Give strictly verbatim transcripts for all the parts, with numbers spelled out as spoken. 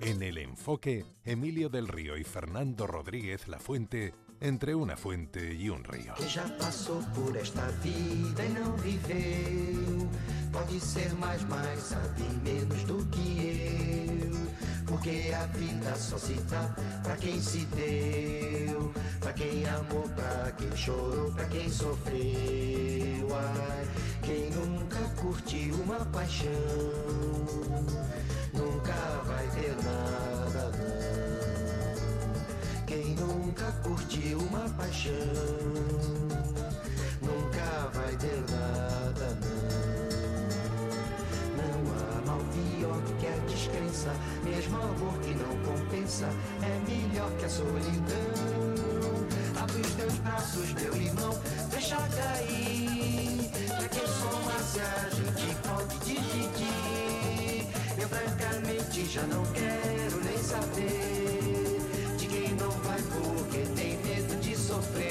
En El Enfoque, Emilio del Río y Fernando Rodríguez Lafuente, entre una fuente y un río. Que já passou por esta vida e não viveu, pode ser mais, mais, sabe menos do que eu. Porque a vida só se dá pra quem se deu, pra quem amou, pra quem chorou, pra quem sofreu. Ai, quem nunca curtiu uma paixão, nunca vai ter nada, não. Quem nunca curtiu uma paixão, nunca vai ter nada, não. Não há mal pior do que a descrença, mesmo amor que não compensa, é melhor que a solidão. Abre os teus braços, meu irmão, deixa cair, pra que somar se a gente pode dividir. Eu francamente já não quero nem saber de quem não vai porque tem medo de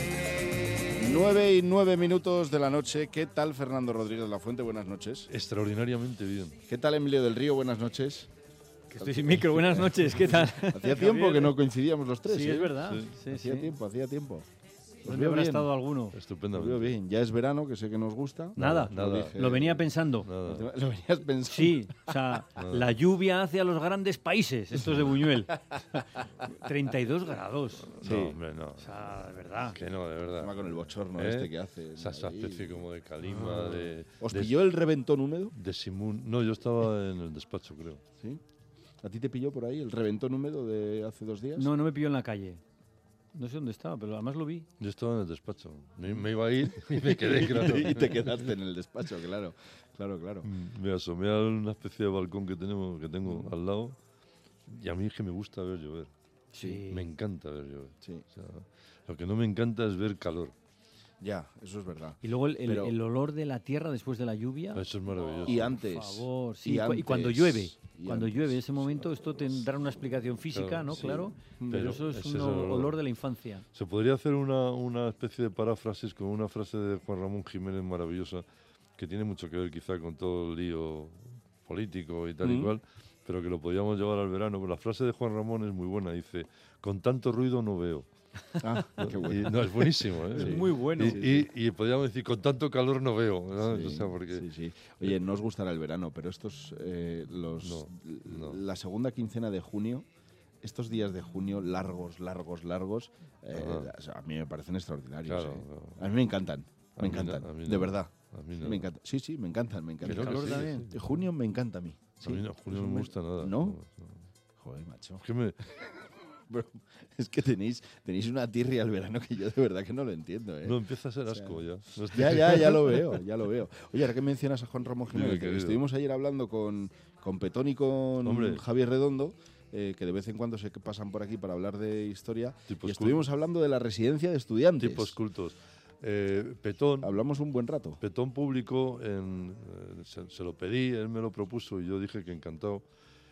sofrer. Nueve y nueve minutos de la noche. ¿Qué tal, Fernando Rodríguez Lafuente? Buenas noches. Extraordinariamente bien. ¿Qué tal, Emilio del Río? Buenas noches. Que estoy sin micro. Buenas noches. ¿Qué tal? Hacía tiempo que no coincidíamos los tres. Sí, ¿eh? es verdad. Sí. Sí, Hacía sí. tiempo, hacía tiempo. Os ¿Dónde veo habrá bien. estado alguno? Os Estupendamente. veo bien. Ya es verano, que sé que nos gusta. Nada. Nada. Lo dije. Lo venía pensando. Nada. Lo venías pensando. Sí, o sea, la lluvia hace a los grandes países, estos de Buñuel. treinta y dos grados. Sí. No, hombre, no. O sea, de verdad. Que no, de Encima verdad. con el bochorno ¿Eh? este que hace. en Esa, esa Madrid. especie como de calima, de... ¿Os de, pilló el reventón húmedo? de Simón. No, yo estaba en el despacho, creo. ¿Sí? ¿A ti te pilló por ahí el reventón húmedo de hace dos días? No, no me pilló en la calle. No sé dónde estaba, pero además lo vi. Yo estaba en el despacho. Me, me iba a ir y me quedé, claro. y te quedaste en el despacho, claro. Claro, claro. Me asomé a una especie de balcón que tenemos, que tengo al lado, y a mí es que me gusta ver llover. Sí. Me encanta ver llover. Sí. O sea, lo que no me encanta es ver calor. Ya, eso es verdad. Y luego el, el- Pero- el olor de la tierra después de la lluvia. Eso es maravilloso. Y antes. Por favor, sí. Y Y, cu- y antes, cuando llueve. y Cuando antes. llueve, ese momento, esto tendrá una explicación física, Claro, ¿no? sí. Claro. Pero, Pero eso es ese un es el olor. olor de la infancia. Se podría hacer una, una especie de paráfrasis con una frase de Juan Ramón Jiménez maravillosa, que tiene mucho que ver quizá con todo el lío político y tal y Mm. cual, pero que lo podríamos llevar al verano. Pero la frase de Juan Ramón es muy buena, dice, con tanto ruido no veo. Ah, qué Y, bueno. no, es buenísimo, ¿eh? Es Sí. muy bueno. Y, y- y podríamos decir, con tanto calor no veo. ¿no? Sí, O sea, porque sí, sí. Oye, no os gustará el verano, pero estos, eh, los, No, no. la segunda quincena de junio, estos días de junio largos, largos, largos, eh, Ajá. o sea, a mí me parecen extraordinarios. Claro, eh. claro. A mí me encantan, A me mí no, encantan, a mí de no. verdad. A mí no. Me encanta. Sí, sí, me encantan, me encantan. Que no, calor que sí, también. que sí. Junio me encanta a mí. A mí no, Julio no me gusta nada. ¿No? Joder, macho. Es que me, Bro, es que tenéis, tenéis una tirria al verano que yo de verdad que no lo entiendo, ¿eh? no empieza a ser O sea, asco ya. No estoy- Ya, ya, ya lo veo, ya lo veo. Oye, ahora que mencionas a Juan Ramón Dime, Jiménez, que querido. estuvimos ayer hablando con, con Petón y con Hombre. Javier Redondo, eh, que de vez en cuando se pasan por aquí para hablar de historia, Tipos y estuvimos hablando de la residencia de estudiantes. Tipos cultos. Eh, Petón, Hablamos un buen rato. Petón publicó, en, eh, se, se lo pedí, él me lo propuso y yo dije que encantado.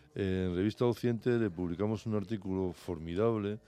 En Revista Occidente le publicamos un artículo formidable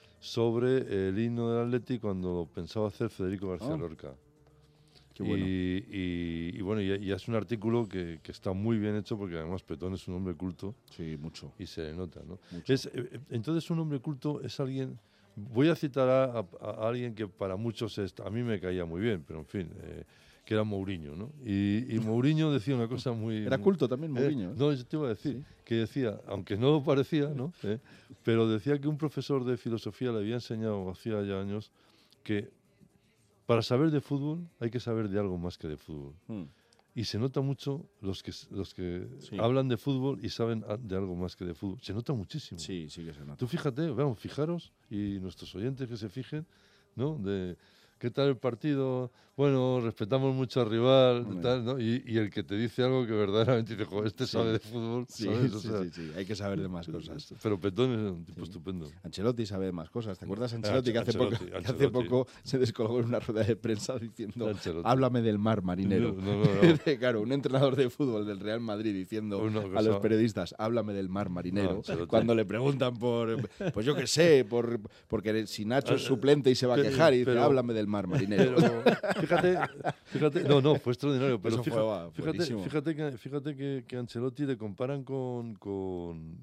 sobre el himno del Atleti cuando lo pensaba hacer Federico García Ah, Lorca. Qué bueno. Y, y- y bueno, y, y es un artículo que, que está muy bien hecho porque además Petón es un hombre culto Sí, mucho. y se le nota, ¿no? Mucho. Es, eh, eh, entonces un hombre culto es alguien, voy a citar a, a- a alguien que para muchos es- a mí me caía muy bien, pero en fin, eh, que era Mourinho, ¿no? Y, y Mourinho decía una cosa muy... Era culto también, eh, Mourinho. ¿eh? no, yo te iba a decir, Sí. que decía, aunque no lo parecía, ¿no? Eh, pero decía que un profesor de filosofía le había enseñado hacía ya años que para saber de fútbol hay que saber de algo más que de fútbol. Mm. Y se nota mucho los que, los que Sí. hablan de fútbol y saben a- de algo más que de fútbol. Se nota muchísimo. Sí, sí que se nota. Tú fíjate, vamos, fijaros, y nuestros oyentes que se fijen, ¿no? De qué tal el partido, bueno, respetamos mucho al rival, Hombre. tal, ¿no? Y, y el que te dice algo que verdaderamente dice, joder, este Sí. sabe de fútbol, Sí, ¿sabes? O sí, sea, sí, sí, hay que saber de más cosas. Pero Petón es un tipo Sí. estupendo. Ancelotti sabe de más cosas. ¿Te acuerdas de Ah, Ancelotti que hace, Ancelotti, poco, que hace Ancelotti. poco se descolgó en una rueda de prensa diciendo Ancelotti. háblame del mar, marinero? No, no, no, no. Claro, un entrenador de fútbol del Real Madrid diciendo Una a cosa- los periodistas háblame del mar, marinero. No, Ancelotti. Cuando le preguntan por, pues yo qué sé, por porque si Nacho es Ah, suplente y se va a pero- quejar y dice pero- háblame del mar, marinero. Pero fíjate, fíjate, no, no, fue extraordinario. Pero Eso fue, fíjate, va, fíjate, buenísimo. fíjate que, fíjate que, que Ancelotti le comparan con, con,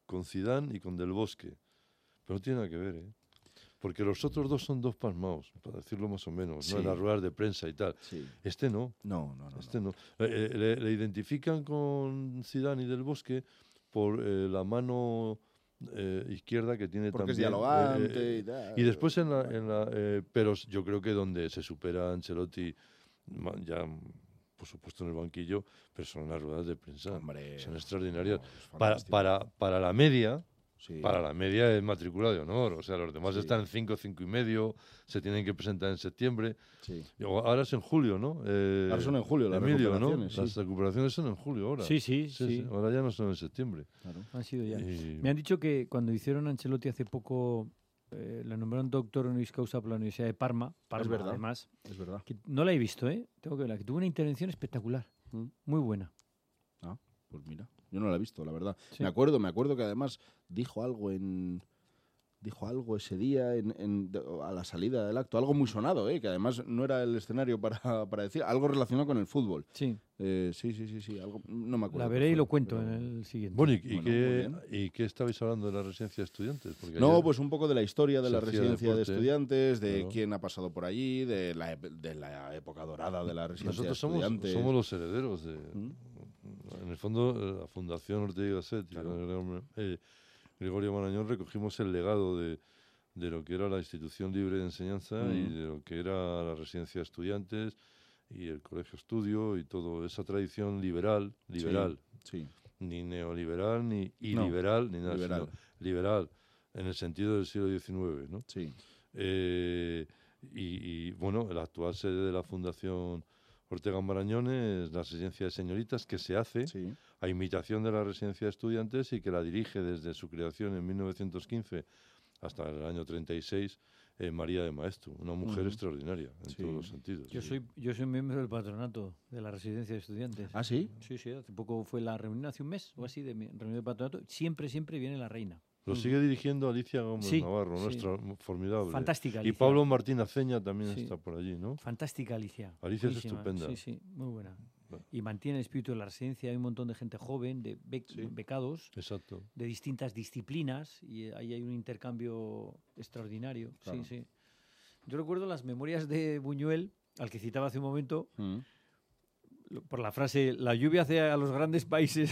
con Zidane y con Del Bosque. Pero no tiene nada que ver, ¿eh? Porque los otros dos son dos pasmaos, para decirlo más o menos, Sí. ¿no? En las ruedas de prensa y tal. Sí. Este no. No, no, no. Este no. no. Eh, eh, le, le identifican con Zidane y Del Bosque por eh, la mano eh, izquierda que tiene Porque es también. dialogante eh, y tal. y después en la, en la eh, pero yo creo que donde se supera a Ancelotti ma- ya por supuesto en el banquillo, pero son las ruedas de prensa. Hombre, son extraordinarias. no, es para, fantástico. para, para la media, Sí. para la media es matrícula de honor. O sea, los demás Sí. están en cinco, cinco y medio, se tienen que presentar en septiembre. Sí. Y ahora es en julio, ¿no? Eh, Ahora son en julio las Emilio, ¿no? recuperaciones, sí. Las recuperaciones son en julio ahora. Sí, sí, sí. Ahora ya no son en septiembre. Claro. Han sido ya. Y- Me han dicho que cuando hicieron a Ancelotti hace poco, eh, le nombraron doctor honoris causa por la Universidad de Parma. Parma, verdad. además. Es verdad. Que no la he visto, ¿eh? Tengo que verla. Que tuvo una intervención espectacular. Mm. Muy buena. Ah, pues mira, yo no la he visto, la verdad. Sí. Me acuerdo, me acuerdo que además dijo algo en dijo algo ese día en, en- de- a la salida del acto, algo muy sonado, ¿eh? Que además no era el escenario para, para decir, algo relacionado con el fútbol. Sí. Eh, sí, sí, sí, sí, algo, no me acuerdo. La qué veré y fue, lo cuento pero- en el siguiente. Bueno, ¿y, y Bueno, qué, muy ¿y qué estabais hablando de la residencia de estudiantes? Porque No, ayer- pues un poco de la historia de se la hacía residencia de deporte, estudiantes, de claro. quién ha pasado por allí, de la, ep- de la época dorada de la residencia nosotros de somos, estudiantes. somos los herederos de... ¿Mm? En el fondo, eh, la Fundación Ortega y Gasset y Claro. Gregorio- eh, Gregorio Marañón recogimos el legado de, de lo que era la institución libre de enseñanza y Mm. de lo que era la residencia de estudiantes y el colegio estudio y toda esa tradición liberal, liberal, Sí, ni neoliberal, ni No, iliberal, ni nada, liberal. sino liberal, en el sentido del siglo diecinueve, ¿no? sí. Eh, y, y, bueno, la actual sede de la Fundación Ortega Marañón es la residencia de señoritas que se hace Sí. a imitación de la residencia de estudiantes y que la dirige desde su creación en mil novecientos quince hasta el año treinta y seis eh, María de Maeztu, una mujer Ujú. extraordinaria en Sí. todos los sentidos. Yo sí. soy, yo soy miembro del patronato de la residencia de estudiantes. ¿Ah, sí? Sí, sí, hace poco fue la reunión, hace un mes o así, de mi reunión de patronato. Siempre, siempre viene la reina. Lo sigue dirigiendo Alicia Gómez Sí, Navarro, sí. nuestra formidable. Fantástica, Y Alicia. Pablo Martín Aceña también Sí. está por allí, ¿no? Fantástica, Alicia. Alicia es Buenísima. estupenda. Sí, sí, muy buena. Bueno. Y mantiene el espíritu de la residencia. Hay un montón de gente joven, de bec- Sí. becados, Exacto. de distintas disciplinas, y ahí hay un intercambio extraordinario. Claro. Sí, sí. Yo recuerdo las memorias de Buñuel, al que citaba hace un momento, Mm. lo- por la frase, la lluvia hace a los grandes países.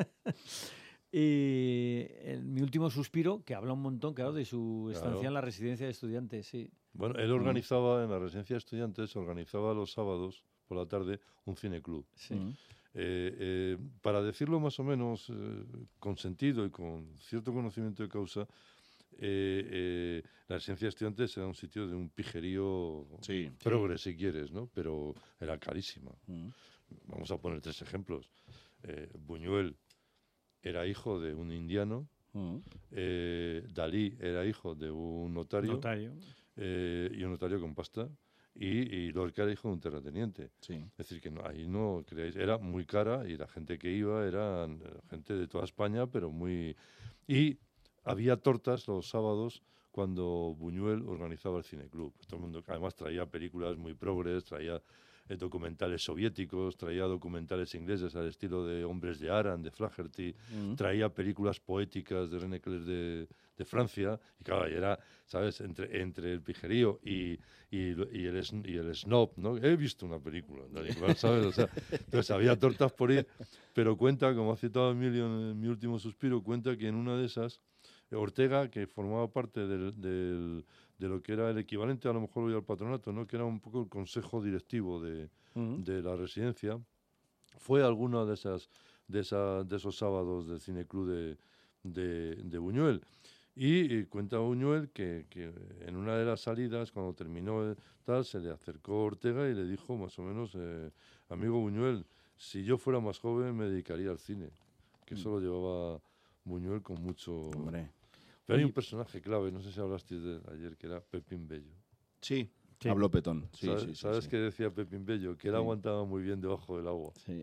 Y en mi último suspiro, que habla un montón, claro, de su estancia Claro. en la residencia de estudiantes, sí. Bueno, él organizaba en la residencia de estudiantes, organizaba los sábados por la tarde un cineclub. sí. Mm. Eh, eh, para decirlo más o menos eh, con sentido y con cierto conocimiento de causa, eh, eh, la residencia de estudiantes era un sitio de un pijerío Sí. progre, si quieres, ¿no? Pero era carísima. Mm. Vamos a poner tres ejemplos. Eh, Buñuel era hijo de un indiano, Mm. eh, Dalí era hijo de un notario, Notario. eh, y un notario con pasta, y, y Lorca era hijo de un terrateniente. Sí. Es decir, que no, ahí no creáis, era muy cara y la gente que iba eran eh, gente de toda España, pero muy... Y había tortas los sábados cuando Buñuel organizaba el cineclub. Todo el mundo, además, traía películas muy progres, traía eh, documentales soviéticos, traía documentales ingleses al estilo de Hombres de Aran, de Flaherty, Mm. traía películas poéticas de René Clair de, de Francia, y claro, y era, ¿sabes?, entre, entre el pijerío y, y, lo- y el, sn- y el snob, ¿no? He visto una película, ¿no? Igual, ¿sabes? O sea, entonces había tortas por ir, pero cuenta, como ha citado Emilio en, en mi último suspiro, cuenta que en una de esas, eh, Ortega, que formaba parte del, del- de lo que era el equivalente, a lo mejor hoy al patronato, ¿no?, que era un poco el consejo directivo de, Mm. de la residencia, fue a alguno de esas de esa, de esos sábados del cineclub de, de, de Buñuel. Y, y cuenta Buñuel que, que en una de las salidas, cuando terminó el tal, se le acercó Ortega y le dijo más o menos, eh, amigo Buñuel, si yo fuera más joven me dedicaría al cine, que eso lo llevaba Buñuel con mucho... Hombre. Pero hay Oye, un personaje clave, no sé si hablasteis de él ayer, que era Pepín Bello. Sí. Sí. Habló Petón. Sí, ¿Sabes, sí, sí, ¿sabes sí. qué decía Pepín Bello? Que él Sí. aguantaba muy bien debajo del agua. Sí.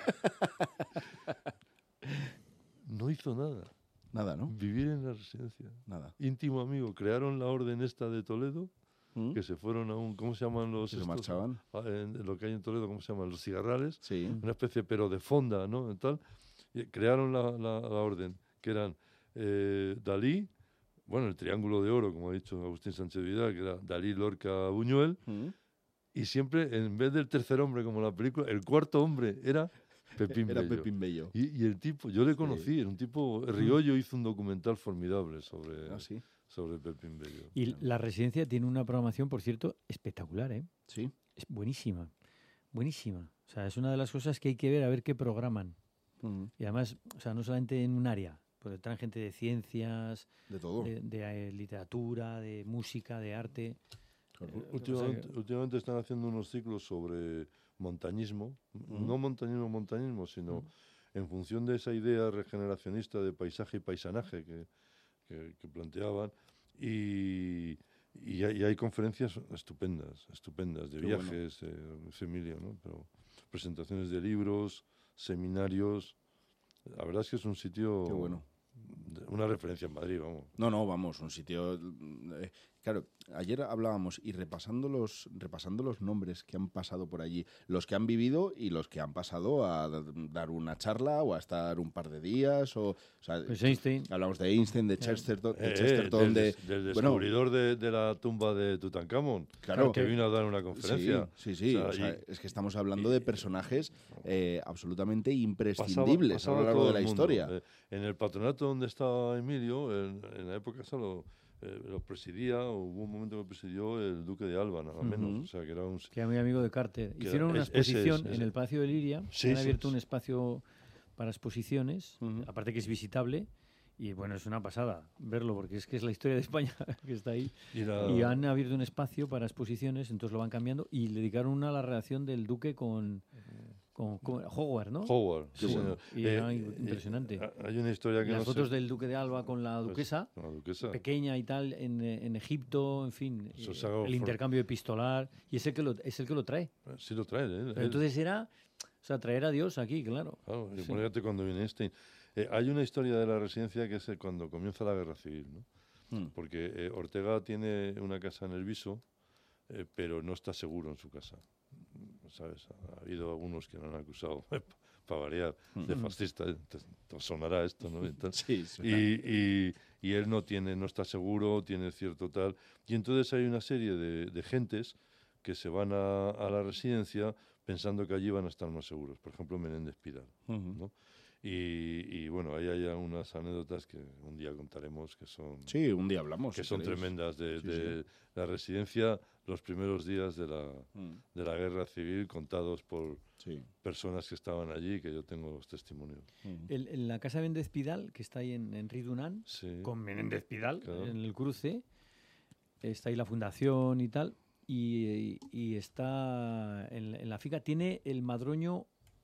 No hizo nada. Nada, ¿no? Vivir en la residencia. Nada. Íntimo amigo. Crearon la orden esta de Toledo, ¿Mm? que se fueron a un... ¿Cómo se llaman los... Que se estos? marchaban. Ah, en lo que hay en Toledo, ¿cómo se llaman? Los cigarrales. Sí. Una especie, pero de fonda, ¿no? Y tal. Y crearon la, la- la orden, que eran eh, Dalí, bueno, el Triángulo de Oro, como ha dicho Agustín Sánchez Vidal, que era Dalí, Lorca, Buñuel, ¿Mm? y siempre, en vez del tercer hombre, como la película, el cuarto hombre era Pepín Era Bello. Pepín Bello. Y, y el tipo, yo le conocí, era un tipo, Riollo hizo un documental formidable sobre, Ah, sí. sobre Pepín Bello. Y la residencia tiene una programación, por cierto, espectacular, ¿eh? Sí. Es buenísima, buenísima. O sea, es una de las cosas que hay que ver, a ver qué programan. Mm. Y además, o sea, no solamente en un área, porque traen gente de ciencias, De todo. de, de, eh, literatura, de música, de arte. Claro. Eh, Últimamente, o sea que- últimamente están haciendo unos ciclos sobre montañismo, Mm. no montañismo, montañismo, sino en función de esa idea regeneracionista de paisaje y paisanaje que, que, que planteaban. Y, y, hay, y hay conferencias estupendas, estupendas, de Qué bueno. viajes, eh, dice Emilio, ¿no? Pero presentaciones de libros, seminarios. La verdad es que es un sitio, Qué bueno. de- una referencia en Madrid, vamos. No, no, vamos, un sitio... eh, claro, ayer hablábamos y repasando los, repasando los nombres que han pasado por allí, los que han vivido y los que han pasado a d- dar una charla o a estar un par de días, o, o sea, Pues Einstein. hablamos de Einstein, de Chesterton, de Eh, Chesterton, del, de... des- del bueno, descubridor de, de la tumba de Tutankamón, Claro. que vino a dar una conferencia. Sí, sí, sí. O O sea, sea, y- es que estamos hablando de personajes eh, absolutamente pasaba- imprescindibles pasaba a lo largo todo de la el mundo. historia. Eh, en el patronato donde estaba Emilio, en, en la época esa lo, eh, lo presidía, o hubo un momento que lo presidió el duque de Alba, nada menos. Ujú. O sea, que era un... Que era muy amigo de Carter. Que Hicieron una es- ese es, exposición ese. en el Palacio de Liria. Sí, han sí, abierto sí. un espacio para exposiciones, Ujú. aparte que es visitable. Y bueno, es una pasada verlo, porque es que es la historia de España que está ahí. y la- Y han abierto un espacio para exposiciones, entonces lo van cambiando. Y le dedicaron una a la relación del duque con, con, con Howard, ¿no? Howard, sí, Sí, señor. y era impresionante. eh, hay una historia que Y las no fotos sé- del duque de Alba con la pues, duquesa, con la duquesa. pequeña y tal, en, eh, en Egipto, en fin. Eso eh, se hago el for- intercambio epistolar. Y es el que lo, es el que lo trae. Sí lo trae, ¿eh? Pero Él- entonces era, o sea, traer a Dios aquí, claro. Claro, y Sí. ponete cuando viene Einstein. Eh, hay una historia de la residencia que es eh, cuando comienza la guerra civil, ¿no? Mm. Porque eh, Ortega tiene una casa en el Viso, eh, pero no está seguro en su casa. ¿Sabes? Ha habido algunos que lo han acusado, para variar, de fascista. ¿eh? Te, te sonará esto, ¿no? Y tal. Sí, suena. Y, y- y él no tiene, no está seguro, tiene cierto tal. Y entonces hay una serie de, de gentes que se van a, a la residencia pensando que allí van a estar más seguros. Por ejemplo, Menéndez Pidal, Ujú. ¿no? Y, y, bueno, ahí hay unas anécdotas que un día contaremos que son, Sí, un día hablamos. que si son queréis. tremendas de, Sí, de la residencia, los primeros días de la, Mm. de la guerra civil, contados por Sí. personas que estaban allí, que yo tengo los testimonios. Mm. El- en la casa de Méndez Pidal, que está ahí en, en Ridunán, Sí. con Menéndez Pidal, Claro. en el cruce, está ahí la fundación y tal, y, y está en, en la finca, tiene el madroño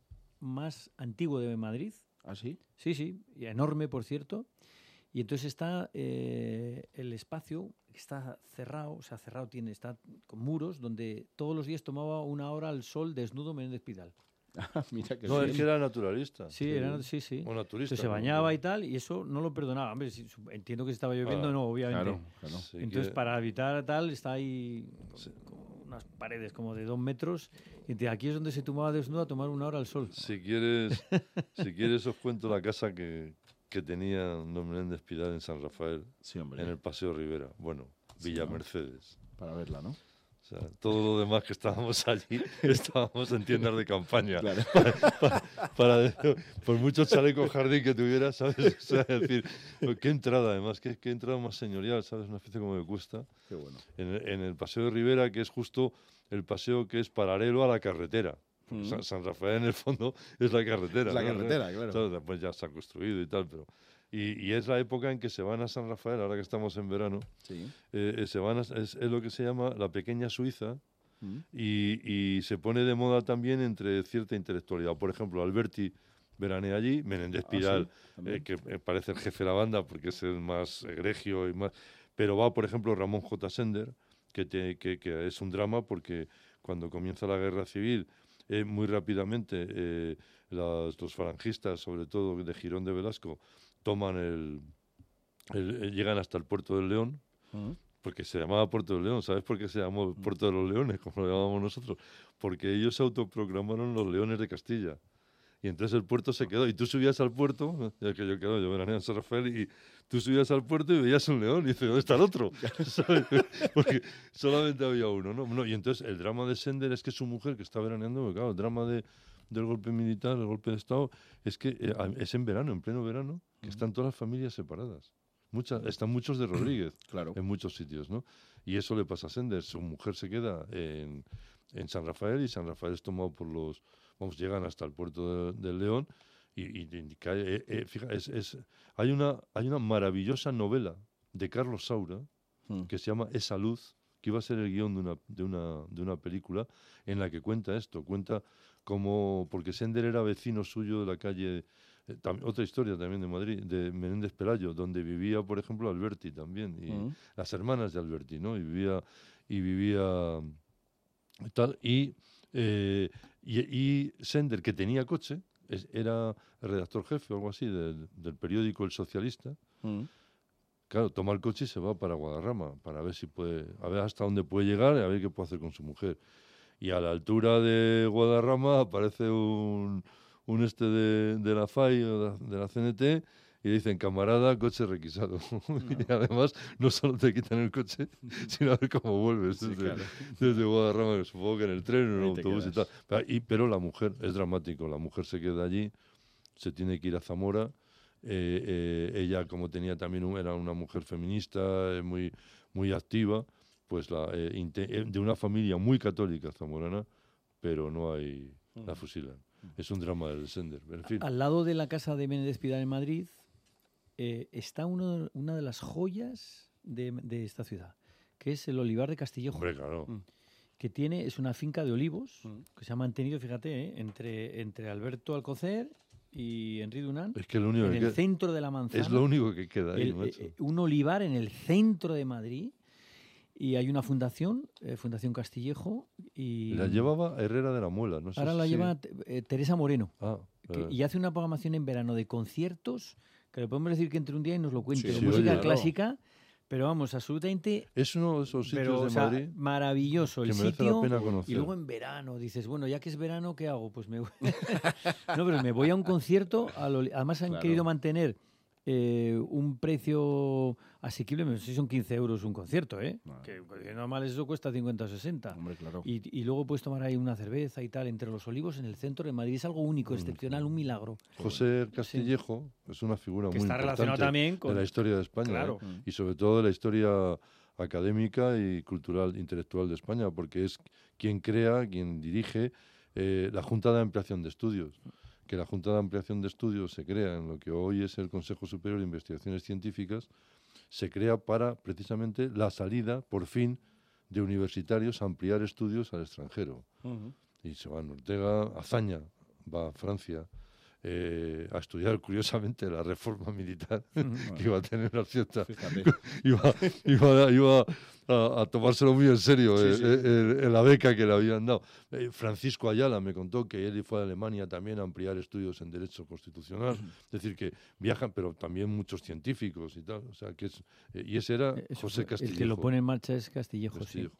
más antiguo de Madrid, ¿Ah, sí? sí, sí, y enorme, por cierto, y entonces está eh, el espacio, que está cerrado, o sea, cerrado tiene, está con muros, donde todos los días tomaba una hora al sol desnudo Menéndez Pidal. Mira que No, bien. es que era naturalista. Sí, era, sí, sí. O naturista. Entonces se ¿no? bañaba y tal, y eso no lo perdonaba. Hombre, si- su- entiendo que si estaba lloviendo, Ah, no, obviamente. Claro, claro. Sí Entonces, que- para evitar tal, está ahí con- con unas paredes como de dos metros, y de aquí es donde se tomaba desnudo a tomar una hora al sol. Si quieres, si quieres os cuento la casa que, que tenía don Menéndez Pidal en San Rafael, Sí, hombre. en el Paseo Rivera. Bueno, Sí, Villa ¿no? Mercedes. Para verla, ¿no? O sea, todo lo demás que estábamos allí, estábamos en tiendas de campaña. Claro. Para, para- por mucho chaleco jardín que tuvieras, ¿sabes? O sea, es decir, qué entrada además, qué, qué entrada más señorial, ¿sabes? Una especie como de cuesta. Qué bueno. En el, en el Paseo de Rivera, que es justo el paseo que es paralelo a la carretera. Mm. San, San Rafael, en el fondo, es la carretera. Es la ¿no? carretera, claro. Entonces, después ya se ha construido y tal, pero... Y, y es la época en que se van a San Rafael, ahora que estamos en verano, Sí. eh, eh, se van a- es, es lo que se llama la pequeña Suiza, Mm. y, y se pone de moda también entre cierta intelectualidad. Por ejemplo, Alberti veranea allí, Menéndez Ah, sí, Pidal, también. eh, que eh, parece el jefe de la banda porque es el más egregio y más... Pero va, por ejemplo, Ramón J. Sender, que, te- que, que es un drama porque cuando comienza la guerra civil, eh, muy rápidamente eh, las- los falangistas, sobre todo de Girón de Velasco, toman el, el- eh, llegan hasta el puerto del León, Mm. porque se llamaba Puerto del León. ¿Sabes por qué se llamó Puerto de los Leones, como lo llamamos nosotros? Porque ellos se autoproclamaron los Leones de Castilla. Y entonces el puerto se quedó. Y tú subías al puerto, ya que yo quedo, yo veraneo en San Rafael, y tú subías al puerto y veías un león. Y dices, ¿dónde está el otro? ¿Sabes? Porque solamente había uno, ¿no? No, y entonces el drama de Sender es que su mujer, que está veraneando, porque claro, el drama de, del golpe militar, el golpe de Estado, es que eh, es en verano, en pleno verano, que están todas las familias separadas. Muchas, están muchos de Rodríguez, Claro. en muchos sitios, ¿no? Y eso le pasa a Sender. Su mujer se queda en, en San Rafael y San Rafael es tomado por los... Vamos, llegan hasta el puerto de, del León y, y, y cae, eh, eh, fija, es, es, hay, una, hay una maravillosa novela de Carlos Saura Mm. que se llama Esa luz, que iba a ser el guión de una, de una, de una película en la que cuenta esto, cuenta cómo, porque Sender era vecino suyo de la calle, eh, tam, otra historia también de Madrid, de Menéndez Pelayo, donde vivía, por ejemplo, Alberti también, y Mm. las hermanas de Alberti, ¿no? Y vivía, y vivía tal, y... Eh, y, y Sender, que tenía coche, es, era redactor jefe o algo así del, del periódico El Socialista, Mm. claro, toma el coche y se va para Guadarrama para ver si puede, a ver hasta dónde puede llegar y a ver qué puede hacer con su mujer. Y a la altura de Guadarrama aparece un, un este de, de la F A I o de, de la C N T y le dicen, camarada, coche requisado. No. Y además no solo te quitan el coche, sino a ver cómo vuelves Sí, desde, claro. desde Guadarrama, supongo que en el tren, en Ahí el te autobús y tal. quedas. Pero, y, pero la mujer, es dramático, la mujer se queda allí, se tiene que ir a Zamora. Eh, eh, ella, como tenía también un, era una mujer feminista, eh, muy, muy activa, pues la, eh, inte- eh, de una familia muy católica zamorana, pero no hay, la fusilan. Es un drama del Sender. En fin, Al lado de la casa de Menéndez Pidal en Madrid eh, está uno, una de las joyas de, de esta ciudad, que es el Olivar de Castillejo, hombre, claro. Mm. que tiene, es una finca de olivos Mm. que se ha mantenido, fíjate, eh, entre, entre Alberto Alcocer y Henry Dunant, Es que lo único en que el queda, centro de la manzana. es lo único que queda ahí, el- macho. eh, un olivar en el centro de Madrid, y hay una fundación, eh, Fundación Castillejo, y La llevaba Herrera de la Muela, no sé ahora si- la sí. lleva eh, Teresa Moreno, Ah, que- eh, y hace una programación en verano de conciertos, que le podemos decir que entre un día y nos lo cuente, Sí, de sí, música oye, clásica, pero vamos, absolutamente es uno de esos sitios pero, de o sea, Madrid maravilloso el que merece sitio. la pena conocer. Y luego en verano dices, bueno, ya que es verano, ¿qué hago? Pues me voy. No, pero me voy a un concierto. al Oli- Además han Claro. querido mantener eh, un precio asequible. No sé si son quince euros un concierto, ¿eh? Vale. Que que normal eso cuesta cincuenta o sesenta. Hombre, claro. Y, y luego puedes tomar ahí una cerveza y tal entre los olivos en el centro de Madrid. Es algo único, excepcional, un milagro. José Castillejo es una figura Que muy está relacionado importante también con... de la historia de España, Claro. ¿eh? Y sobre todo de la historia académica y cultural intelectual de España, porque es quien crea, quien dirige eh, la Junta de Ampliación de Estudios. Que la Junta de Ampliación de Estudios se crea en lo que hoy es el Consejo Superior de Investigaciones Científicas, se crea para precisamente la salida, por fin, de universitarios a ampliar estudios al extranjero. Ujú. Y se va a Ortega, Azaña va a Francia eh, a estudiar, curiosamente, la reforma militar, que iba a tener una cierta... Fíjate. iba, iba, iba a, a tomárselo muy en serio Sí, eh, sí. eh, eh, la beca que le habían dado. Eh, Francisco Ayala me contó que él fue a Alemania también a ampliar estudios en Derecho Constitucional. Es decir, que viajan, pero también muchos científicos y tal. O sea, que es, eh, y ese era Eso José fue- Castillejo. El que lo pone en marcha es Castillejo, sí. Castillejo.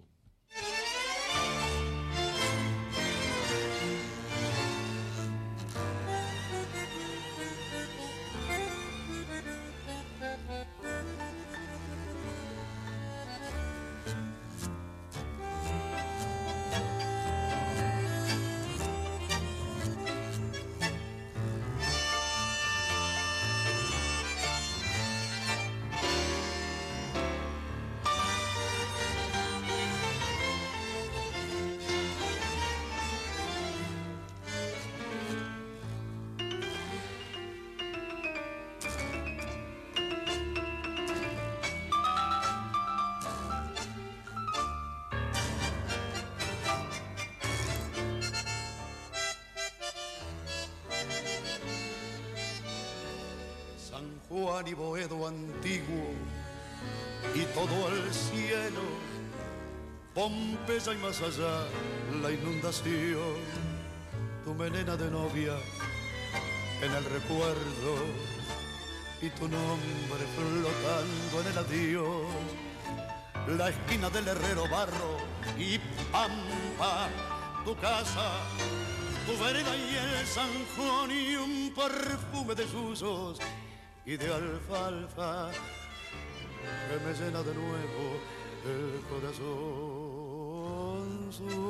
San Juan y Boedo antiguo y todo el cielo, Pompeya y más allá la inundación, tu melena de novia en el recuerdo y tu nombre flotando en el adiós, la esquina del herrero barro y pampa, tu casa, tu vereda y el zanjón y un perfume de susos y de alfalfa que me llena de nuevo el corazón.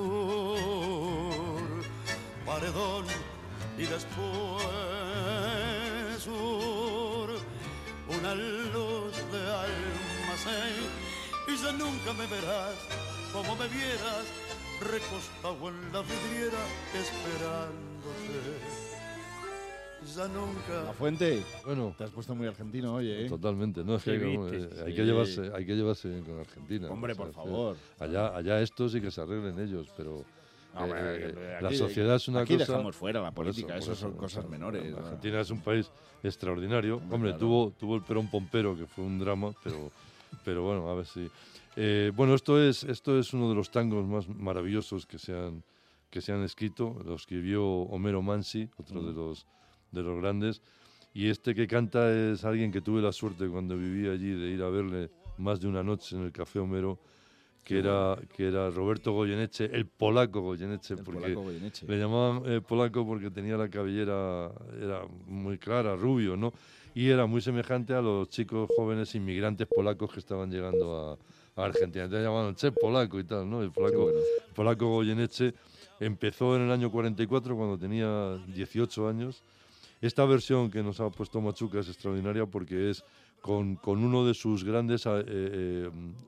Sur, paredón y después sur, una luz de almacén y ya nunca me verás como me vieras recostado en la vidriera esperándote. Ya nunca. La Fuente, Bueno, te has puesto muy argentino, oye, ¿eh? totalmente, ¿no? Es que hay, Sí, como, viste. eh, hay Sí. que llevarse, hay que llevarse bien con Argentina. Hombre, o sea, por que favor. Allá, allá estos y que se arreglen ellos, pero No, hombre, eh, aquí- la sociedad es una aquí cosa. dejamos fuera la Por política, eso, por eso son eso, cosas o sea, menores. ¿no? Argentina es un país extraordinario. Hombre, Hombre, claro. tuvo, tuvo el Perón Pompero, que fue un drama, pero, pero bueno, a ver si. Eh, bueno, esto es, esto es uno de los tangos más maravillosos que se han, que se han escrito. Lo escribió Homero Mansi, otro de, los, de los grandes. Y este que canta es alguien que tuve la suerte cuando vivía allí de ir a verle más de una noche en el Café Homero, que, era, que era Roberto Goyeneche, el polaco Goyeneche, El porque polaco Goyeneche. le llamaban eh, polaco porque tenía la cabellera, era muy clara, rubio, ¿no? Y era muy semejante a los chicos jóvenes inmigrantes polacos que estaban llegando a, a Argentina. Entonces llamaban Che polaco y tal, ¿no? El Qué polaco, bueno. polaco Goyeneche empezó en el año cuarenta y cuatro, cuando tenía dieciocho años. Esta versión que nos ha puesto Machuca es extraordinaria porque es con, con uno de sus grandes, eh, eh,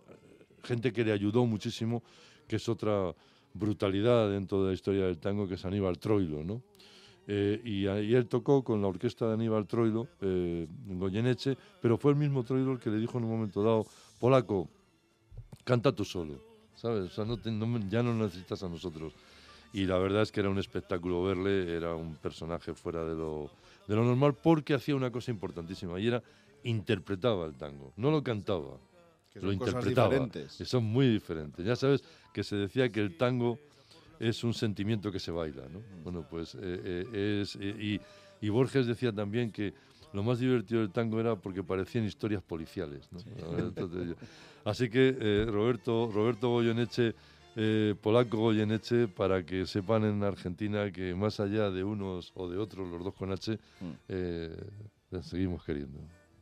gente que le ayudó muchísimo, que es otra brutalidad dentro de la historia del tango, que es Aníbal Troilo, ¿no? Eh, y, y él tocó con la orquesta de Aníbal Troilo, eh, en Goyeneche, pero fue el mismo Troilo el que le dijo en un momento dado: polaco, canta tú solo, ¿sabes? O sea, no te- no me- ya no necesitas a nosotros. Y la verdad es que era un espectáculo verle, era un personaje fuera de lo, de lo normal, porque hacía una cosa importantísima, y era interpretaba el tango, no lo cantaba, Que lo son cosas interpretaba. diferentes. Y son muy diferentes. Ya sabes que se decía que el tango es un sentimiento que se baila, ¿no? Bueno, pues eh, eh, es... eh, y, y Borges decía también que lo más divertido del tango era porque parecían historias policiales, ¿no? Entonces, yo- así que eh, Roberto, Roberto Goyeneche, eh, polaco Goyeneche, para que sepan en Argentina que más allá de unos o de otros, los dos con H, eh, les seguimos queriendo.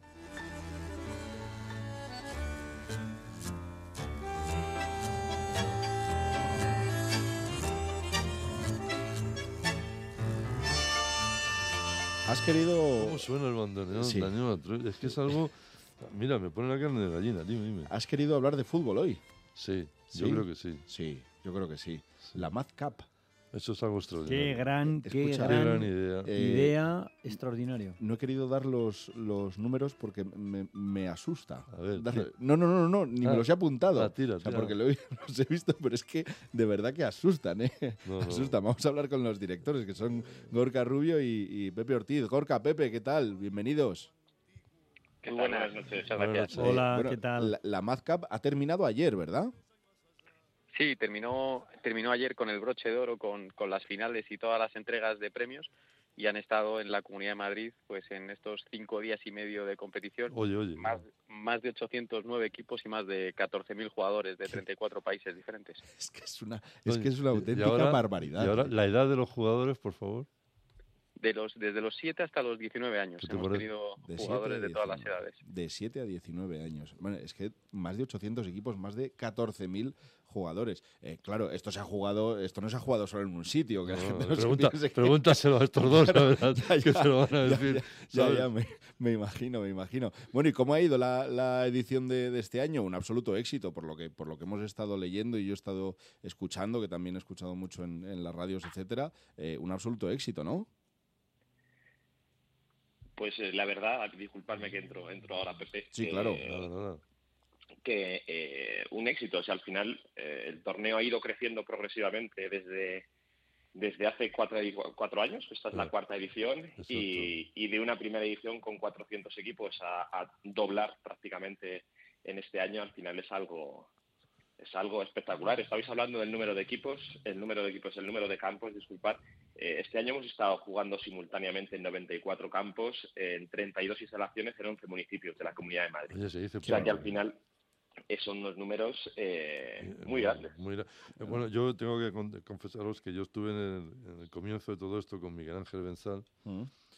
Has querido, ¿Cómo suena el bandoneón, Sí. Daniel? Es que es algo... Mira, me pone la carne de gallina, dime, dime. has querido hablar de fútbol hoy. Sí, yo ¿Sí? creo que sí. Sí, yo creo que sí. La Mad Cup. Eso es algo Qué extraordinario. gran, qué Escucha, Qué gran, gran idea. Eh, idea, extraordinario. No he querido dar los, los números porque me, me asusta. A ver, Darle- ¿qué? no, no, no, no, ni Ah, me los he apuntado. ah, tira, O sea, tira. porque lo he- los he visto, pero es que de verdad que asustan, ¿eh? No, no. Asustan. Vamos a hablar con los directores, que son Gorka Rubio y, y Pepe Ortiz. Gorka, Pepe, ¿qué tal? Bienvenidos. Muy buenas noches, muchas Buenas gracias. noches. Hola, Eh, bueno, ¿qué tal? La, la Mad Cup ha terminado ayer, ¿verdad? Sí, terminó, terminó ayer con el broche de oro, con, con las finales y todas las entregas de premios, y han estado en la Comunidad de Madrid pues en estos cinco días y medio de competición. Oye, oye. Más, más de ochocientos nueve equipos y más de catorce mil jugadores de treinta y cuatro países diferentes. Es que es una, es Oye, que es una y- y auténtica ahora- barbaridad. Y ahora, ¿eh? la edad de los jugadores, por favor. De los, desde los siete hasta los diecinueve años ¿Qué te hemos parece? tenido De jugadores siete a de todas las diecinueve. edades. De siete a diecinueve años. Bueno, es que más de ochocientos equipos, más de catorce mil jugadores. Eh, claro, esto se ha jugado, esto no se ha jugado solo en un sitio. Que la No, gente no se pregunta- piense que- pregúntaselo a estos dos, Claro, ¿verdad? ya, que ya, se lo van a ya, decir. Ya, ¿sabes? ya, me, me imagino, me imagino. Bueno, ¿y cómo ha ido la, la edición de, de este año? Un absoluto éxito, por lo que por lo que hemos estado leyendo y yo he estado escuchando, que también he escuchado mucho en, en las radios, etcétera. Eh, un absoluto éxito, ¿no? Pues eh, la verdad, disculpadme que entro, entro ahora, Pepe. Sí, que- claro. Nada, nada. Que eh, un éxito. O sea, al final eh, el torneo ha ido creciendo progresivamente desde, desde hace cuatro, edi- cuatro años. Esta es la Sí. cuarta edición. Exacto. Y, y de una primera edición con cuatrocientos equipos a, a doblar prácticamente en este año, al final es algo... Es algo espectacular. Estabais hablando del número de equipos, el número de equipos, el número de campos, disculpad. Eh, este año hemos estado jugando simultáneamente en noventa y cuatro campos, en treinta y dos instalaciones en once municipios de la Comunidad de Madrid. Oye, se dice O sea que al pronto. final son unos números eh, muy grandes. Muy gra- eh, bueno, yo tengo que con- confesaros que yo estuve en el, en el comienzo de todo esto con Miguel Ángel Benzal, Mm.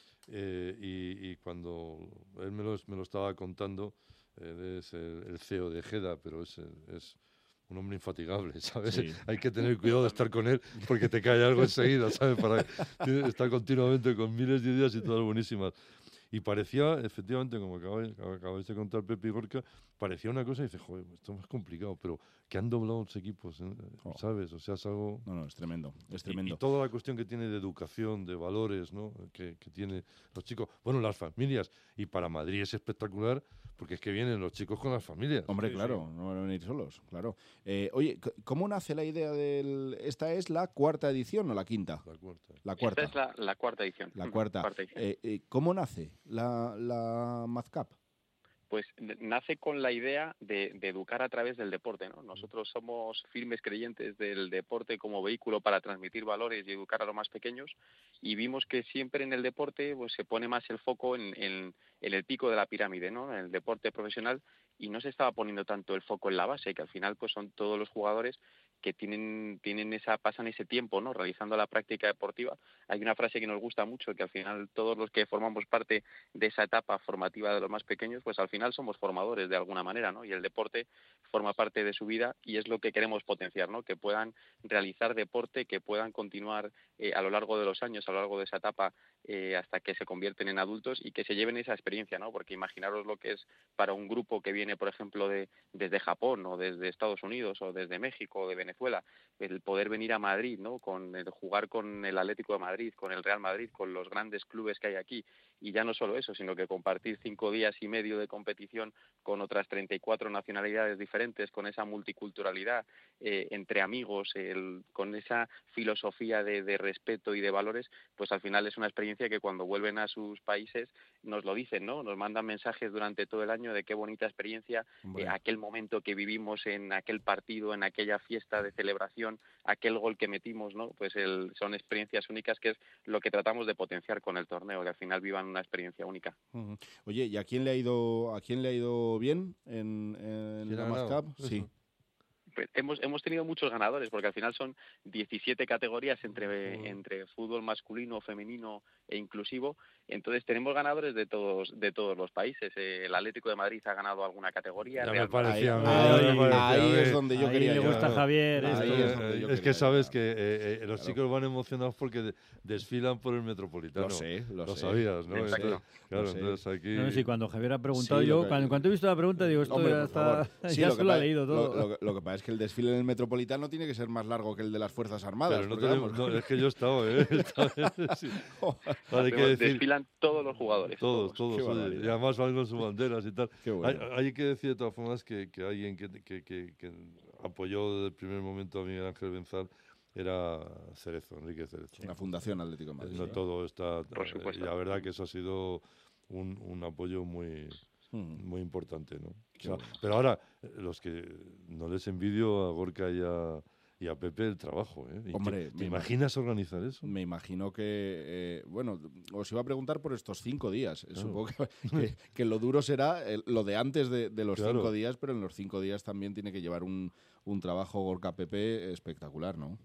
eh, y, y cuando él me lo, me lo estaba contando, él es el, el C E O de Geda, pero es, el- es un hombre infatigable, ¿sabes? Sí. Hay que tener cuidado de estar con él porque te cae algo enseguida, ¿sabes? Para, tiene- está continuamente con miles de ideas y todas buenísimas. Y parecía, efectivamente, como acabáis, acabáis de contar Pepe y Gorka, parecía una cosa y dices, joder, esto es más complicado, pero que han doblado los equipos, ¿eh? Oh. ¿Sabes? O sea, es algo... No, no, es tremendo, es Y, tremendo. y toda la cuestión que tiene de educación, de valores, ¿no? Que, que tiene los chicos, bueno, las familias. Y para Madrid es espectacular porque es que vienen los chicos con las familias. Hombre, Sí, claro, no van a venir solos, claro. Eh, oye, c- ¿cómo nace la idea del...? ¿Esta es la cuarta edición o la quinta? sí, la cuarta. La cuarta. Esta es la, la cuarta edición. La Ujú, cuarta. edición. Eh, eh, ¿Cómo nace la, la Mazcap? Pues n- nace con la idea de, de educar a través del deporte, ¿no? Nosotros somos firmes creyentes del deporte como vehículo para transmitir valores y educar a los más pequeños, y vimos que siempre en el deporte pues se pone más el foco en, en, en el pico de la pirámide, ¿no? En el deporte profesional, y no se estaba poniendo tanto el foco en la base, que al final pues son todos los jugadores que tienen tienen esa pasan ese tiempo, ¿no? Realizando la práctica deportiva. Hay una frase que nos gusta mucho, que al final todos los que formamos parte de esa etapa formativa de los más pequeños, pues al final somos formadores de alguna manera, ¿no? Y el deporte forma parte de su vida y es lo que queremos potenciar, ¿no? Que puedan realizar deporte, que puedan continuar eh, a lo largo de los años, a lo largo de esa etapa, eh, hasta que se convierten en adultos y que se lleven esa experiencia, ¿no? Porque imaginaros lo que es para un grupo que viene, por ejemplo, de desde Japón o desde Estados Unidos o desde México o de Venezuela, el poder venir a Madrid, ¿no? Con el jugar con el Atlético de Madrid, con el Real Madrid, con los grandes clubes que hay aquí, y ya no solo eso, sino que compartir cinco días y medio de competición con otras treinta y cuatro nacionalidades diferentes, con esa multiculturalidad, eh, entre amigos, el, con esa filosofía de, de respeto y de valores, pues al final es una experiencia que cuando vuelven a sus países nos lo dicen, ¿no? Nos mandan mensajes durante todo el año de qué bonita experiencia, eh, aquel momento que vivimos en aquel partido, en aquella fiesta de celebración, aquel gol que metimos, ¿no? Pues el, son experiencias únicas, que es lo que tratamos de potenciar con el torneo, que al final vivan una experiencia única. Ujú. Oye, ¿y a quién le ha ido, a quién le ha ido bien en, en ¿Quién la ha ganado? Mazcap? Eso. Sí. Pues hemos hemos tenido muchos ganadores, porque al final son diecisiete categorías entre Joder. entre fútbol masculino, femenino e inclusivo. Entonces tenemos ganadores de todos de todos los países. Eh, el Atlético de Madrid ha ganado alguna categoría. Ya me Real parecía a Ahí, mí, ahí- ya me parecía a ahí mí. es donde yo Ahí quería le llegar. gusta a Javier Ahí esto. es donde yo es que quería sabes llegar. que eh, eh, los Claro. chicos van emocionados porque de- desfilan por el Metropolitano. Lo sé, lo, Lo sé. sabías, ¿no? Exacto. Entonces, claro, Lo sé. entonces aquí... No, sí, cuando Javier ha preguntado Sí, lo yo, que- cuando, cuando he visto la pregunta, digo, esto Hombre, ya por está, favor. Sí, ya lo se que lo ha pa- leído todo. Lo, lo- lo que pasa es que el desfile en el Metropolitano tiene que ser más largo que el de las Fuerzas Armadas. Pero no porque, tenemos- vamos, no, es que yo he estado, ¿eh? He estado, sí. Vale, hay que Hacemos- decir... desfilan todos los jugadores. Todos, todos, Qué oye, barbaridad. y además van con sus banderas y tal. Qué Hay, bueno. hay que decir de todas formas que, que alguien que, que, que, que apoyó desde el primer momento a Miguel Ángel Benzal era Cerezo, Enrique Cerezo. La Fundación Atlético de Madrid. No ¿eh? todo está... Por supuesto. Y la verdad que eso ha sido un, un apoyo muy, Mm. muy importante, ¿no? O Qué sea, bueno. pero ahora, eh, los que no les envidio a Gorka y a, y a Pepe el trabajo, ¿eh? ¿Y Hombre, ¿Te, te me imaginas organizar eso? Me imagino que, eh, bueno, os iba a preguntar por estos cinco días. Claro. Supongo que, que- que lo duro será el- lo de antes de, de los Claro. cinco días, pero en los cinco días también tiene que llevar un, un trabajo Gorka Pepe espectacular, ¿no?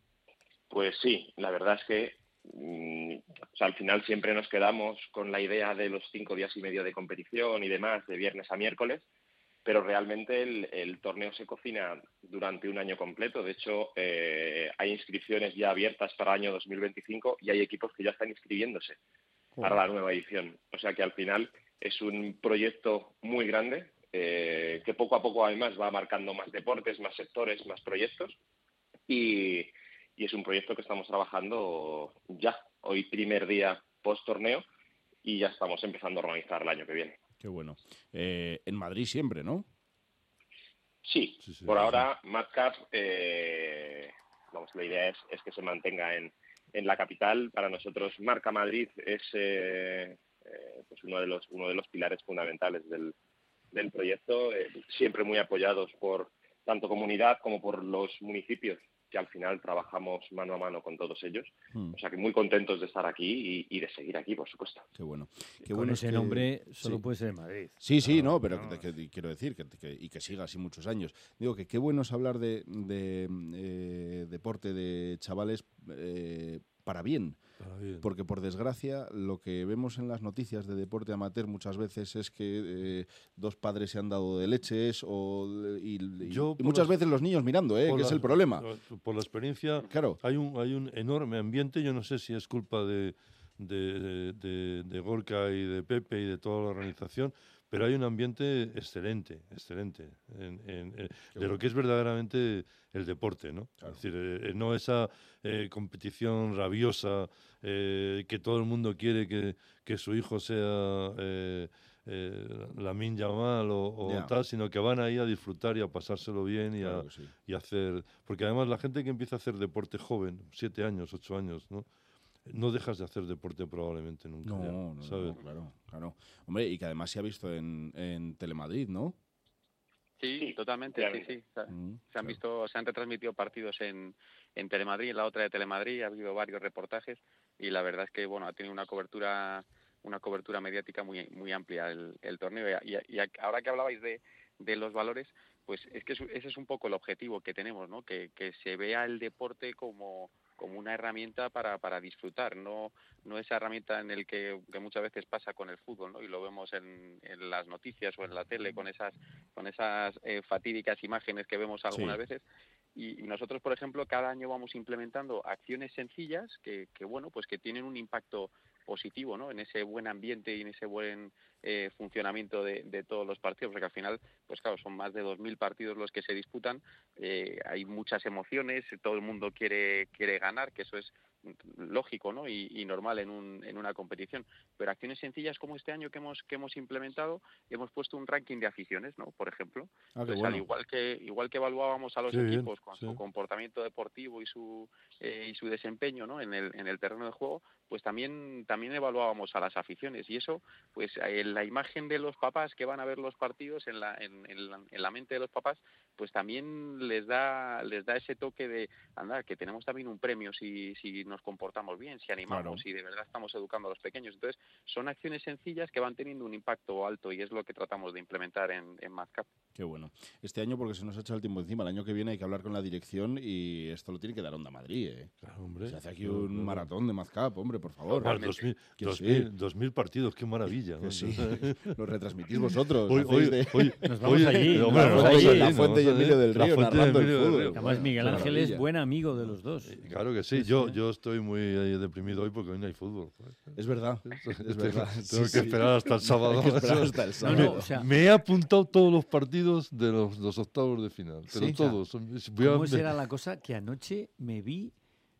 Pues sí, la verdad es que mm, o sea, al final siempre nos quedamos con la idea de los cinco días y medio de competición y demás, de viernes a miércoles, pero realmente el, el torneo se cocina durante un año completo. De hecho, eh, hay inscripciones ya abiertas para el año dos mil veinticinco y hay equipos que ya están inscribiéndose para la nueva edición. O sea que al final es un proyecto muy grande, eh, que poco a poco además va marcando más deportes, más sectores, más proyectos, y, y es un proyecto que estamos trabajando ya, hoy primer día post torneo, y ya estamos empezando a organizar el año que viene. Qué bueno. Eh, en Madrid siempre, ¿no? Sí, Sí, sí, por sí, ahora Madcap, eh, vamos, la idea es, es que se mantenga en, en la capital. Para nosotros Marca Madrid es eh, eh, pues uno de los uno de los pilares fundamentales del, del proyecto, eh, siempre muy apoyados por tanto comunidad como por los municipios que al final trabajamos mano a mano con todos ellos. Hmm. O sea que muy contentos de estar aquí y, y de seguir aquí, por supuesto. Qué bueno. Qué Con bueno ese es que- nombre solo sí. puede ser en Madrid. Sí, sí, Claro, no, pero no. que- que- quiero decir que, que- y que siga así muchos años. Digo que qué bueno es hablar de, de, eh, deporte de chavales eh, para bien. Para bien. Porque, por desgracia, lo que vemos en las noticias de deporte amateur muchas veces es que eh, dos padres se han dado de leches o, y, y- Yo, y por muchas las- veces los niños mirando, ¿eh? Por que la- es el problema. Por la experiencia, Claro. hay un, hay un enorme ambiente. Yo no sé si es culpa de, de, de- de Gorka y de Pepe y de toda la organización, pero hay un ambiente excelente, excelente, en- en- en- de lo que es verdaderamente el deporte, ¿no? Claro. Es decir, eh, no esa eh, competición rabiosa eh, que todo el mundo quiere que, que su hijo sea eh, eh, Lamine Yamal o, o Ya. tal, sino que van ahí a disfrutar y a pasárselo bien y a, Claro que sí. y hacer, porque además la gente que empieza a hacer deporte joven, siete años, ocho años, ¿no? No dejas de hacer deporte probablemente nunca. No, ya, no, no, ¿sabes? claro, claro. Hombre, y que además se ha visto en, en Telemadrid, ¿no? Sí, Sí, totalmente, sí, efectivamente. sí. Se, Mm, se han claro. visto, se han retransmitido partidos en, en Telemadrid, en la otra de Telemadrid, ha habido varios reportajes y la verdad es que bueno, ha tenido una cobertura una cobertura mediática muy muy amplia el, el torneo y, y- y ahora que hablabais de, de los valores, pues es que eso- ese es un poco el objetivo que tenemos, ¿no? Que, que se vea el deporte como como una herramienta para, para disfrutar, no no esa herramienta en el que, que muchas veces pasa con el fútbol, ¿no? Y lo vemos en, en las noticias o en la tele con esas con esas eh, fatídicas imágenes que vemos algunas Sí. veces. Y, y nosotros, por ejemplo, cada año vamos implementando acciones sencillas que, que bueno, pues que tienen un impacto positivo, ¿no? En ese buen ambiente y en ese buen eh, funcionamiento de, de todos los partidos, porque al final, pues claro, son más de dos mil partidos los que se disputan, eh, hay muchas emociones, todo el mundo quiere quiere ganar, que eso es lógico, ¿no? Y, y normal en un en una competición, pero acciones sencillas como este año que hemos que hemos implementado, hemos puesto un ranking de aficiones, ¿no? Por ejemplo, Ah, qué pues bueno. al igual que igual que evaluábamos a los Qué bien, equipos con sí. su comportamiento deportivo y su eh, y su desempeño, ¿no? En el en el terreno de juego, pues también también evaluábamos a las aficiones y eso, pues en la imagen de los papás que van a ver los partidos, en la en, en la, en la mente de los papás, pues también les da les da ese toque de andar que tenemos también un premio si si nos comportamos bien, si animamos, Claro. si de verdad estamos educando a los pequeños. Entonces son acciones sencillas que van teniendo un impacto alto y es lo que tratamos de implementar en en Mazcap. Qué bueno. Este año, porque se nos ha echado el tiempo encima, el año que viene hay que hablar con la dirección y esto lo tiene que dar Onda Madrid, ¿eh? Claro, hombre. Se hace aquí Claro, un claro. maratón de Mazcap, hombre, por favor. Joder, dos mil, Que dos sí. mil- dos mil partidos, qué maravilla. Que ¿no? sí. Lo retransmitís vosotros. Hoy, hacéis hoy, de- hoy, Nos vamos oye, allí, nos hombre, vamos vamos allí. allí, La ¿no? Fuente y Vamos Emilio allí. del La Río, Fuente y narrando el Emilio del fútbol. Río. Además, Miguel Qué Ángel maravilla. es buen amigo de los dos. Claro que sí, yo, yo estoy muy eh, deprimido hoy porque hoy no hay fútbol. Es verdad, es verdad. Tengo Sí, que sí. esperar hasta el sábado. Hay que esperar hasta el No, sábado. no, o sea, Me he apuntado todos los partidos de los, los octavos de final, pero Sí. todos. Voy a- ¿cómo será la cosa? Que anoche me vi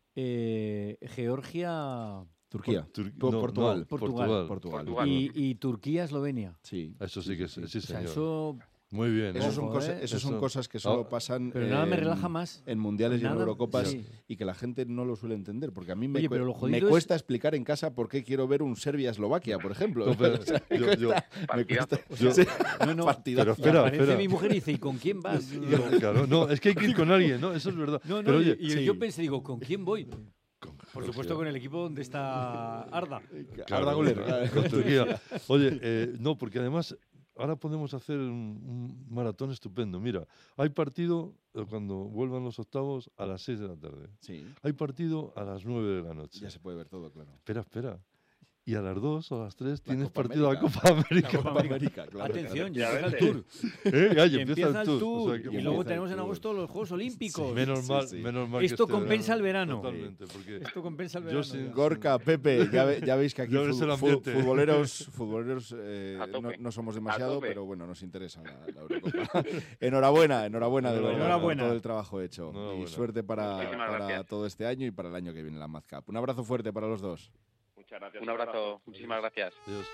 eh, Georgia Turquía. Tur- Po- no, Portugal. no, Portugal. Portugal. Portugal. y, y Turquía-Eslovenia. Sí. Eso sí que es, sí, O sea, señor. eso... Muy bien. Eso ¿eh? son, Ojo, cosas, ¿eh? eso son Eso- cosas que solo Ah, pasan Pero nada me en- relaja más. en mundiales y en Nada, Eurocopas sí. y que la gente no lo suele entender, porque a mí me, Oye, cue- pero lo me jodido es- cuesta explicar en casa por qué quiero ver un Serbia-Eslovaquia, por ejemplo. No, pero O sea, me yo- cuesta- yo- me cuesta- Yo- sí, No, no, partidazo. pero espera, aparece espera. mi mujer y dice, ¿y con quién vas? Y digo, Claro, no, es que hay que ir con alguien, ¿no? Eso es verdad. no, no, pero y- oye, y sí. yo pensé, digo, ¿con quién voy? con Por supuesto con el equipo donde está Arda. Claro, Arda Güler, con- claro. con Turquía. Oye, eh, no, porque además ahora podemos hacer un, un maratón estupendo. Mira, hay partido eh, cuando vuelvan los octavos a las seis de la tarde. Sí, Hay partido a las nueve de la noche. ya se puede ver todo, claro. Espera, espera. Y a las dos o a las tres La tienes Copa partido de la América. Copa América. La Copa América. América, claro. Atención, Ya ya empieza el ves. tour. ¿Eh? Ya, Y y empieza el tour. O sea, que- y empieza luego el tenemos en tour. agosto los Juegos Olímpicos. Menos Sí, mal, sí. menos mal que Esto este compensa el verano. Totalmente, porque Esto compensa el Yo verano. sin- ya. Gorka, Pepe, ya, ve- ya veis que aquí Ya ves fu- el fu- ambiente. futboleros, futboleros eh, A no, tope. no somos A demasiado, tope. pero bueno, nos interesa la, la Eurocopa. enhorabuena, enhorabuena de verdad por Enhorabuena. todo el trabajo hecho. Enhorabuena. Y suerte para, Muchísimas para gracias. todo este año y para el año que viene la Mazcap. Un abrazo fuerte para los dos. Muchas gracias. Un abrazo, muchísimas gracias. Dios.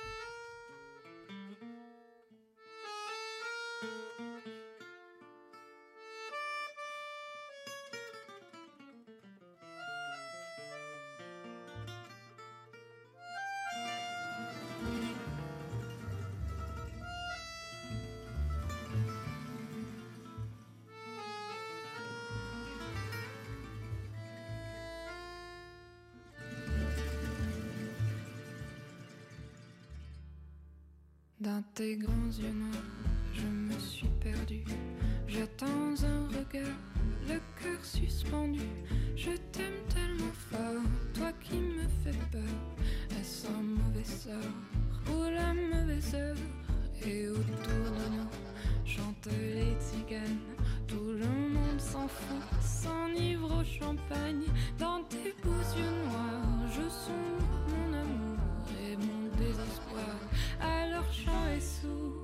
Dans tes grands yeux noirs, je me suis perdue. J'attends un regard, le cœur suspendu. Je t'aime tellement fort, toi qui me fais peur. Est-ce un mauvais sort ou la mauvaise heure? Et autour de nous chantent les tziganes. Tout le monde s'en fout, s'enivre au champagne. Dans tes beaux yeux noirs, je sonde mon amour et mon désespoir. Alors chant est sourd.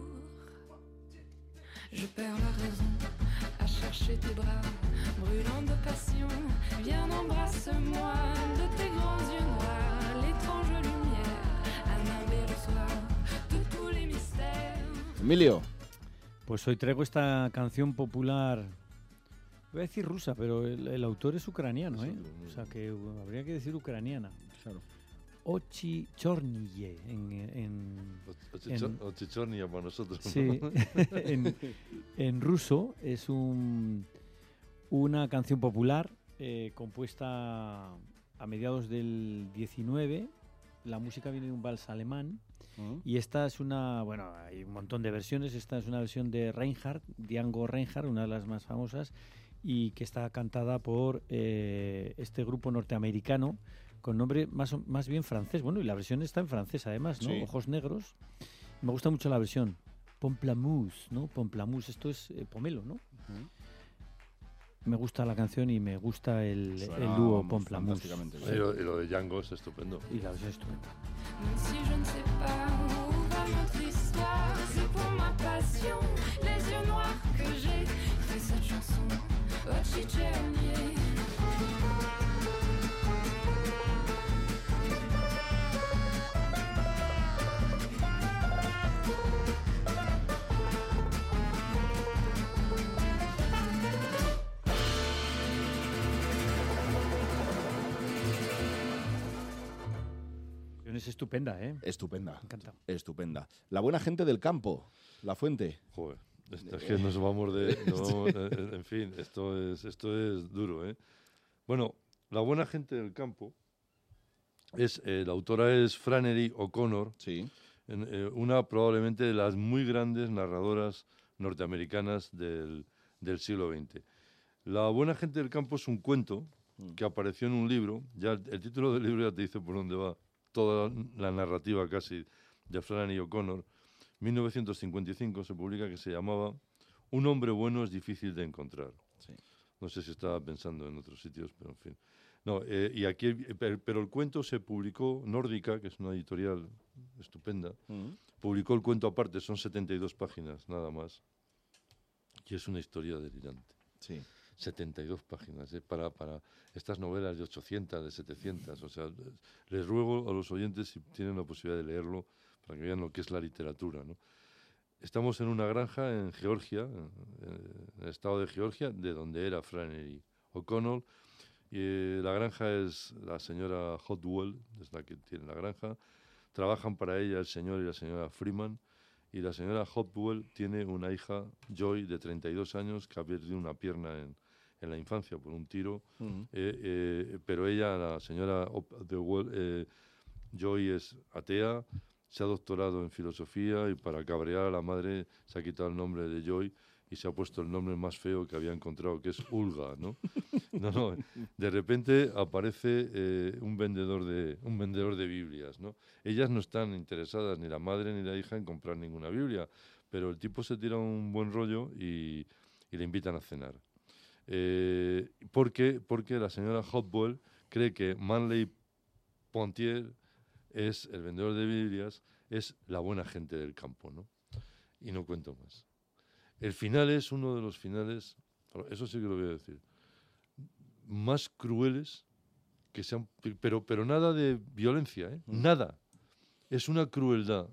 Je perds la raison à chercher tes bras, brûlant de passion. Viens, embrasse-moi de tes grands yeux noirs, l'étrange lumière, un imbécile soir de tous les mystères. Emilio. Pues hoy traigo esta canción popular, voy a decir rusa, pero el, el autor es ucraniano, ¿eh? O sea que uh, habría que decir ucraniana. Claro. Ochi Chorniye en, en, en Ochichornia para nosotros. Sí, ¿no? en, en ruso es un, una canción popular eh, compuesta a mediados del diecinueve. La música viene de un vals alemán. Uh-huh. Y esta es una, bueno, hay un montón de versiones. Esta es una versión de Reinhardt, Django Reinhardt, una de las más famosas, y que está cantada por eh, este grupo norteamericano con nombre más, más bien francés. Bueno, y la versión está en francés además, ¿no? Sí. Ojos negros. Me gusta mucho la versión. Pomplamoose, ¿no? Pomplamoose, esto es eh, pomelo, ¿no? Uh-huh. Me gusta la canción y me gusta el, el dúo Pomplamoose. Y lo, y lo de Django es estupendo. Y la versión es estupenda. Si je ne sais pas où va notre histoire, c'est pour ma passion, les yeux noirs que j'ai fait cette chanson. Ochi Chorniye. Es estupenda, ¿eh? Estupenda. Me encanta. Estupenda. La buena gente del campo, La Fuente. Joder, es que nos vamos de... Nos vamos, en fin, esto es, esto es duro, ¿eh? Bueno, La buena gente del campo, es eh, la autora es Flannery O'Connor, sí. en, eh, una probablemente de las muy grandes narradoras norteamericanas del, del siglo veinte. La buena gente del campo es un cuento que apareció en un libro, ya el, el título del libro ya te dice por dónde va toda la narrativa casi de Flannery O'Connor. mil novecientos cincuenta y cinco se publica, que se llamaba Un hombre bueno es difícil de encontrar. Sí. No sé si estaba pensando en otros sitios, pero en fin. No, eh, y aquí, pero el cuento se publicó, Nórdica, que es una editorial estupenda, uh-huh. publicó el cuento aparte, son setenta y dos páginas, nada más. Y es una historia delirante. Sí. setenta y dos páginas, ¿eh? para, para estas novelas de ochocientas, de setecientas. O sea, les ruego a los oyentes, si tienen la posibilidad de leerlo, para que vean lo que es la literatura, ¿no? Estamos en una granja en Georgia, en el estado de Georgia, de donde era Flannery O'Connor. Y eh, la granja es la señora Hotwell, es la que tiene la granja. Trabajan para ella el señor y la señora Freeman. Y la señora Hotwell tiene una hija, Joy, de treinta y dos años, que ha perdido una pierna en, en la infancia por un tiro. Uh-huh. eh, eh, pero ella, la señora Hotwell, eh, Joy es atea, se ha doctorado en filosofía y para cabrear a la madre se ha quitado el nombre de Joy y se ha puesto el nombre más feo que había encontrado, que es Ulga, ¿no? No, no, de repente aparece eh, un vendedor de un vendedor de Biblias, ¿no? Ellas no están interesadas, ni la madre ni la hija, en comprar ninguna Biblia, pero el tipo se tira un buen rollo y, y le invitan a cenar. Eh, ¿Por qué? Porque la señora Hotwell cree que Manley Pontier es el vendedor de Biblias, es la buena gente del campo, ¿no? Y no cuento más. El final es uno de los finales, eso sí que lo voy a decir, más crueles que se han, pero, pero nada de violencia, ¿eh? Mm. Nada. Es una crueldad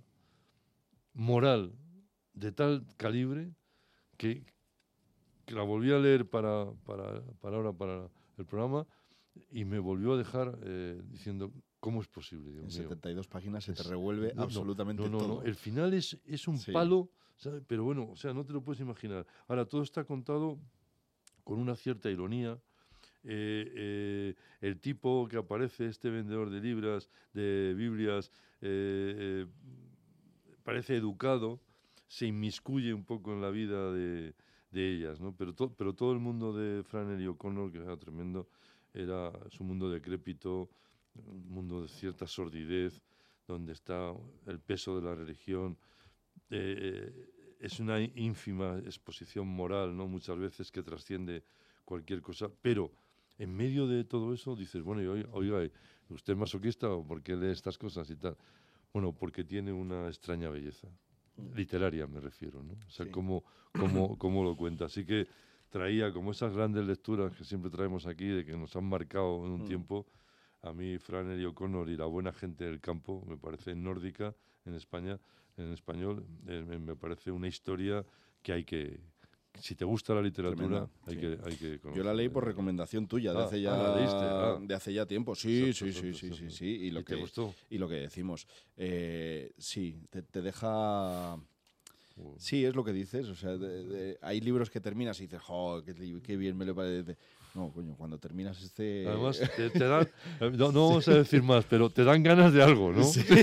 moral de tal calibre que, que la volví a leer para, para, para ahora, para el programa, y me volvió a dejar eh, diciendo, ¿cómo es posible? Dios en mío? setenta y dos páginas se te revuelve no, absolutamente no, no, todo. No. El final es, es un sí. palo, ¿sabes? Pero bueno, o sea, no te lo puedes imaginar. Ahora, todo está contado con una cierta ironía. Eh, eh, el tipo que aparece, este vendedor de libras, de Biblias, eh, eh, parece educado, se inmiscuye un poco en la vida de, de ellas, ¿no? Pero, to, pero todo el mundo de Flannery O'Connor, que era tremendo, era su mundo decrépito, un mundo de cierta sordidez, donde está el peso de la religión. Eh, es una ínfima exposición moral, ¿no? Muchas veces que trasciende cualquier cosa, pero en medio de todo eso dices, bueno, oiga, oiga, ¿usted es masoquista o por qué lee estas cosas y tal? Bueno, porque tiene una extraña belleza, literaria me refiero, ¿no? O sea, Sí. cómo, cómo, cómo lo cuenta. Así que traía como esas grandes lecturas que siempre traemos aquí, de que nos han marcado en un Mm. tiempo. A mí Flannery O'Connor y La buena gente del campo, me parece nórdica en España, en español, eh, me, me parece una historia que hay que, si te gusta la literatura, Tremenda, hay, sí. que, hay que Yo la conocerla. leí por recomendación tuya, de Ah, hace ah, ya ¿la leíste? Ah. de hace ya tiempo. Sí, Exacto, sí, sí, exacto, sí, sí, exacto. sí. Y lo ¿Y te que gustó? y lo que decimos, eh, sí, te, te deja. Uh, Sí, es lo que dices. O sea, de- de- hay libros que terminas y dices, ¡jo, qué, li- qué bien me lo parece! No, coño, cuando terminas este. Además, te, te dan, eh, no, no vamos a decir más, pero te dan ganas de algo, ¿no? Sí.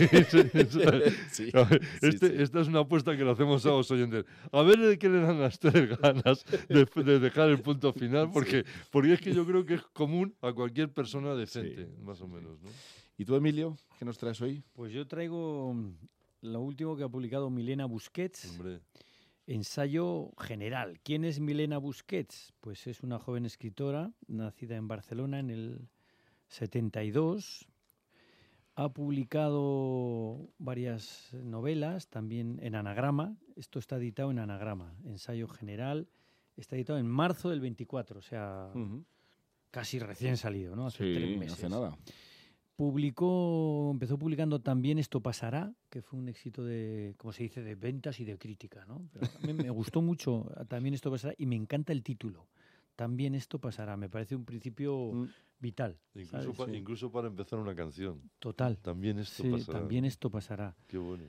Sí, A ver, sí, este- sí. Esta es una apuesta que le hacemos a los oyentes. A ver de qué le dan a ustedes ganas de, de dejar el punto final, porque, porque es que yo creo que es común a cualquier persona decente, Sí, más sí, o sí. menos, ¿no? ¿Y tú, Emilio, qué nos traes hoy? Pues yo traigo mm, lo último que ha publicado Milena Busquets, Hombre, Ensayo general. ¿Quién es Milena Busquets? Pues es una joven escritora nacida en Barcelona en el setenta y dos. Ha publicado varias novelas, también en Anagrama. Esto está editado en Anagrama. Ensayo general. Está editado en marzo del veinticuatro, o sea, casi recién salido, ¿no? Hace tres Sí, meses. hace nada. Publicó, empezó publicando también Esto pasará, que fue un éxito de, como se dice, de ventas y de crítica, ¿no? Pero a mí me gustó mucho también Esto pasará y me encanta el título. También Esto pasará, me parece un principio Mm. vital. incluso, ¿sabes? pa- Sí. incluso para empezar una canción. Total. También esto Sí, pasará. también Esto pasará. Qué bueno.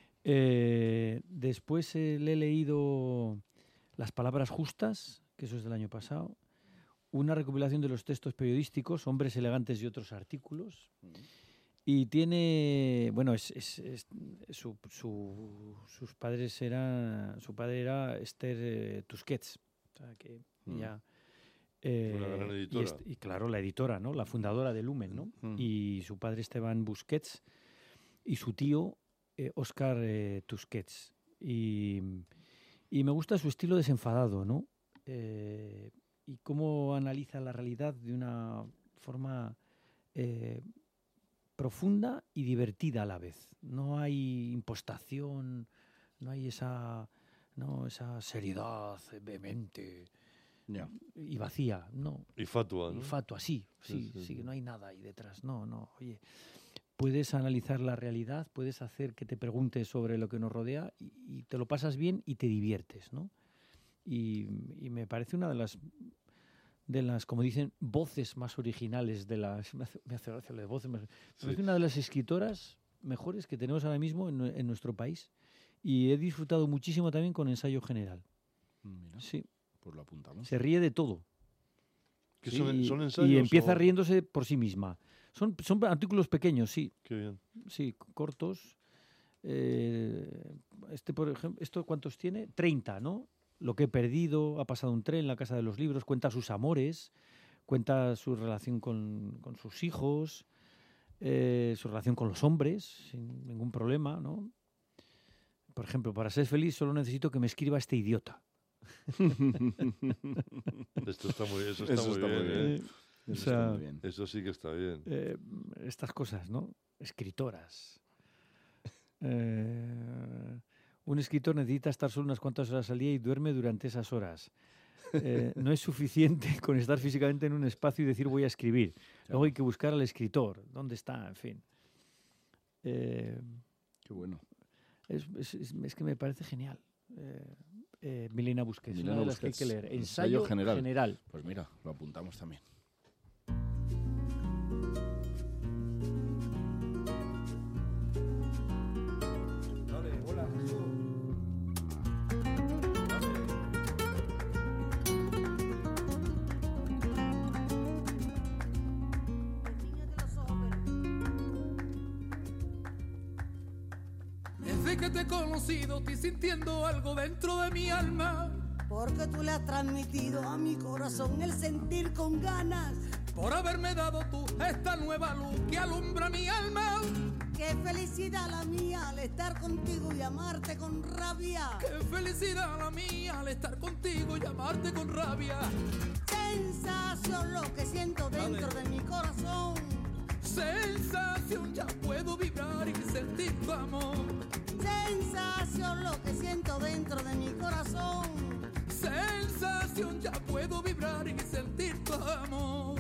Eh, después eh, le he leído Las palabras justas, que eso es del año pasado. Una recopilación de los textos periodísticos, Hombres elegantes y otros artículos. Y tiene, bueno, es, es- es- su, su- sus padres eran, su padre era Esther eh, Tusquets, o sea que Mm. ella, eh, Una gran y, editora. est- y claro, la editora, ¿no? La fundadora de Lumen, ¿no? Mm. Y su padre Esteban Busquets y su tío eh, Óscar eh, Tusquets. Y, y me gusta su estilo desenfadado, ¿no? Eh, y cómo analiza la realidad de una forma eh, profunda y divertida a la vez. No hay impostación, no hay esa, no, esa seriedad vehemente Ya. y vacía, no. Y fatua, ¿no? Y fatua, sí, Sí, sí, sí, sí, sí. no hay nada ahí detrás. No, no, oye. Puedes analizar la realidad, puedes hacer que te preguntes sobre lo que nos rodea y, y te lo pasas bien y te diviertes, ¿no? Y, y me parece una de las, de las, como dicen, voces más originales de las... Me hace, me hace gracia lo de voces más... Me Sí. parece una de las escritoras mejores que tenemos ahora mismo en, nue- en nuestro país. Y he disfrutado muchísimo también con Ensayo general. Mira, Sí, pues lo apuntamos. se ríe de todo. ¿Qué Sí, son, y- son ensayos? Y empieza o- riéndose por sí misma. Son, son artículos pequeños, sí, Qué bien. sí, cortos. Eh, este, por ejemplo, ¿esto cuántos tiene? treinta, ¿no? Lo que he perdido, ha pasado un tren en la casa de los libros, cuenta sus amores, cuenta su relación con, con sus hijos, eh, su relación con los hombres, sin ningún problema, ¿no? Por ejemplo, para ser feliz solo necesito que me escriba este idiota. Esto está muy, eso está Eso muy está bien. muy bien. ¿eh? Eh, o Eso está sea, muy bien. Eso sí que está bien. eh, estas cosas, ¿no? Escritoras. Eh, un escritor necesita estar solo unas cuantas horas al día y duerme durante esas horas. Eh, no es suficiente con estar físicamente en un espacio y decir voy a escribir. Luego hay que buscar al escritor. ¿Dónde está? En fin. Eh, Qué bueno. es, es- es- es que me parece genial. Eh, eh, Milena Busquets, Milena una de las que hay Busquets. que leer. Ensayo Ensayo general. general. Pues mira, lo apuntamos también. He Desde que te he conocido estoy sintiendo algo dentro de mi alma. Porque tú le has transmitido a mi corazón el sentir con ganas. Por haberme dado tú esta nueva luz que alumbra mi alma. Qué felicidad la mía al estar contigo y amarte con rabia. Qué felicidad la mía al estar contigo y amarte con rabia. Sensación lo que siento dentro de mi corazón. Sensación, ya puedo vibrar y sentir tu amor. Sensación lo que siento dentro de mi corazón. Sensación, ya puedo vibrar y sentir tu amor.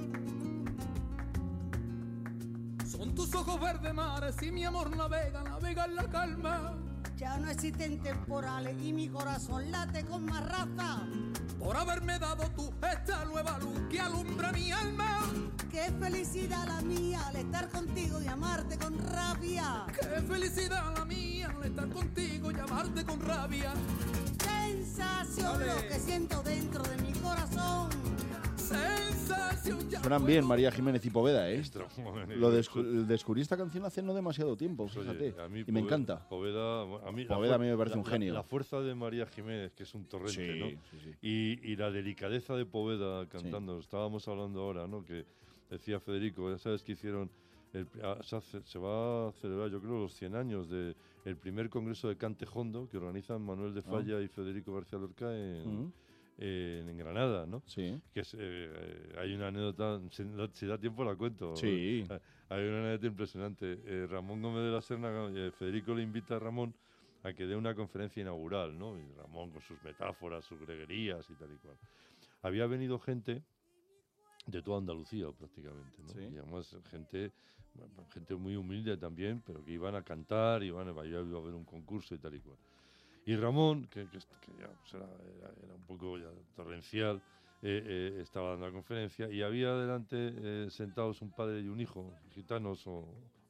Son tus ojos verdes mares y mi amor navega, navega en la calma. Ya no existen temporales y mi corazón late con más raza. Por haberme dado tú esta nueva luz que alumbra mi alma. Qué felicidad la mía al estar contigo y amarte con rabia. Qué felicidad la mía al estar contigo y amarte con rabia. Sensación Dale. lo que siento dentro de mi corazón. Sensación, ya Suenan bien María Jiménez y Poveda, ¿eh? Extraordinario. Lo descu- descubrí esta canción hace no demasiado tiempo, Pues, fíjate. oye, a mí y me Poveda- encanta. Poveda, a mí, la Poveda a fuer- mí me parece la- un genio. La, la fuerza de María Jiménez, que es un torrente, Sí, ¿no? sí, sí. Y, y la delicadeza de Poveda cantando. Estábamos hablando ahora, ¿no? Que decía Federico, ya sabes que hicieron. El, ah, se, hace- se va a celebrar, yo creo, los cien años del primer congreso de Cante Hondo que organizan Manuel de Falla y Federico García Lorca en, Ujú. en, en Granada, ¿no? Sí. Que es, eh, hay una anécdota, si, da- si da tiempo la cuento. Sí. Eh, Hay una anécdota impresionante. Eh, Ramón Gómez de la Serna, eh, Federico le invita a Ramón a que dé una conferencia inaugural, ¿no? Y Ramón con sus metáforas, sus greguerías y tal y cual. Había venido gente de toda Andalucía prácticamente, ¿no? Sí. Y además gente, bueno, gente muy humilde también, pero que iban a cantar, iban a, iba a haber un concurso y tal y cual. Y Ramón, que, que, que ya pues era, era, era un poco ya torrencial, eh, eh, estaba dando la conferencia y había delante eh, sentados un padre y un hijo, gitanos o,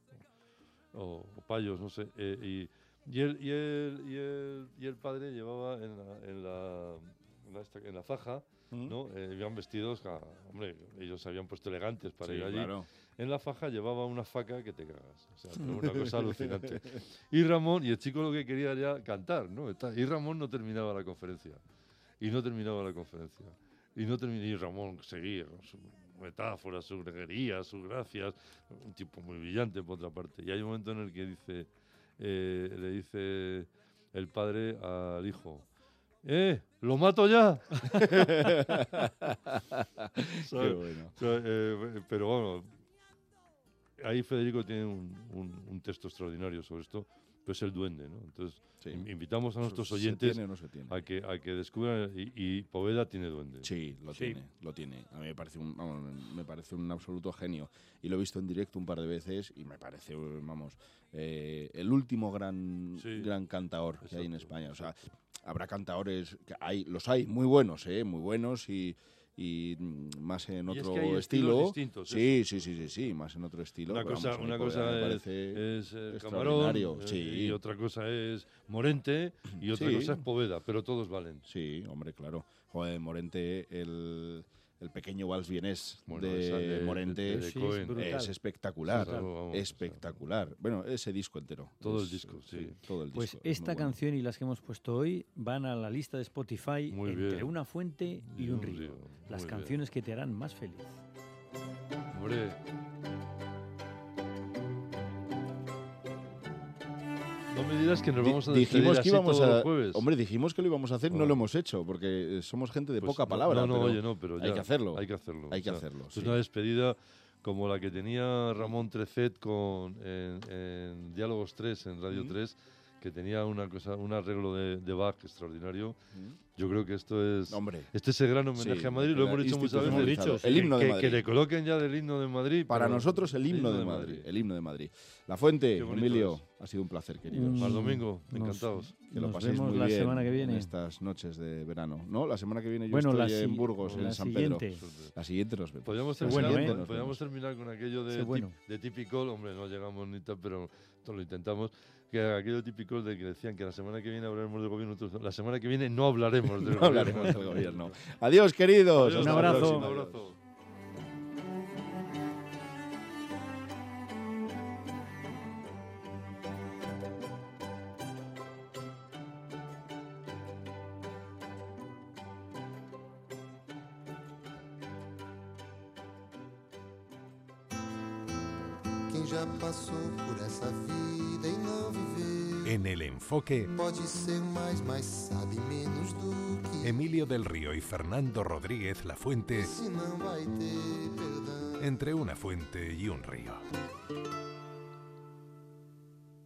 o, o payos, no sé, eh, y, y, el, y, el, y, el, y el padre llevaba en la, en la, en la, esta- en la faja, ¿no? Eh, iban vestidos, ah, hombre, ellos se habían puesto elegantes para Sí, ir allí. claro. En la faja llevaba una faca que te cagas. O sea, pero una cosa alucinante. Y Ramón, y el chico lo que quería era cantar, ¿no? Está- Y Ramón no terminaba la conferencia. Y no terminaba la conferencia. Y no terminaba. Y Ramón seguía con sus metáforas, sus greguerías, sus gracias. Un tipo muy brillante, por otra parte. Y hay un momento en el que dice, eh, le dice el padre al hijo, ¡eh! ¡Lo mato ya! Qué bueno. O sea, eh, pero bueno, ahí Federico tiene un, un- un texto extraordinario sobre esto, pero es el duende, ¿no? Entonces, Sí. in- invitamos a nuestros ¿Se oyentes tiene o no se tiene? a que, a que descubran, y, y Poveda tiene duende. Sí, lo Sí. tiene, lo tiene. A mí me parece un, vamos, me parece un absoluto genio. Y lo he visto en directo un par de veces y me parece, vamos, eh, el último gran, Sí. gran cantaor que hay en Exacto, España. O sea, habrá cantaores, que hay, los hay, muy buenos, ¿eh? Muy buenos y, y mm, más en Y es otro que hay estilos estilo. distintos, Sí, sí, sí, sí, sí, más en otro estilo. Una pero cosa, vamos, a mí una Poveda cosa me es, parece es el extraordinario, Camarón, eh, sí. y otra cosa es Morente, y otra Sí. cosa es Poveda, pero todos valen. Sí, hombre, claro. Joder, Morente, el, el pequeño vals vienés Bueno, de, esa de- Morente de- de Sí, Cohen. es brutal. es espectacular. Sí, claro, vamos, espectacular. Bueno, ese disco entero. Todo el Es- disco, sí. todo el Pues disco. es esta muy bueno. canción y las que hemos puesto hoy van a la lista de Spotify Muy entre bien. una fuente y, un río. Las muy canciones que te harán más feliz. Hombre. No me dirás que nos Di- vamos a dijimos despedir que así íbamos todos a, los jueves. hombre, dijimos que lo íbamos a hacer, no No. lo hemos hecho, porque somos gente de Pues poca no- palabra. No, no, pero oye, no, pero hay ya, que hacerlo. Hay que hacerlo. Hay que O sea, hacerlo, Es sí. una despedida como la que tenía Ramón Trecet con, en, en Diálogos tres, en Radio Mm. tres, que tenía una cosa, un arreglo de, de Bach extraordinario. Mm. Yo creo que esto es Hombre. este es el gran homenaje Sí, a Madrid, lo queda hemos dicho muchas veces. institucionalizado. El himno de que, Madrid. que le coloquen ya del himno de Madrid. Para pero- nosotros el himno de Madrid. El himno de Madrid. La Fuente, Qué bonito Emilio, es. ha sido un placer, queridos. Mm, Al domingo, nos- encantados. Que lo nos paséis vemos muy la bien semana que viene. en estas noches de verano. No, la semana que viene yo Bueno, la estoy en si- Burgos, la en San siguiente. Pedro. La siguiente nos vemos. Podríamos Qué terminar, bueno, Siguiente ¿eh? nos podríamos vemos. terminar con aquello de, Qué bueno. tip- de típico, hombre, no llegamos ni tal, pero todo lo intentamos, que aquello típico de que decían que la semana que viene hablaremos del gobierno, nosotros, la semana que viene no hablaremos del No gobierno. hablaremos del gobierno. Adiós, queridos. Adiós, Hasta un la abrazo. próxima. Un abrazo. quem já passou por essa vida e não viveu. En El Enfoque, Pode ser mais, mas sabe menos do que Emilio del Río y Fernando Rodríguez Lafuente, se não vai ter perdão. entre una fuente y un río.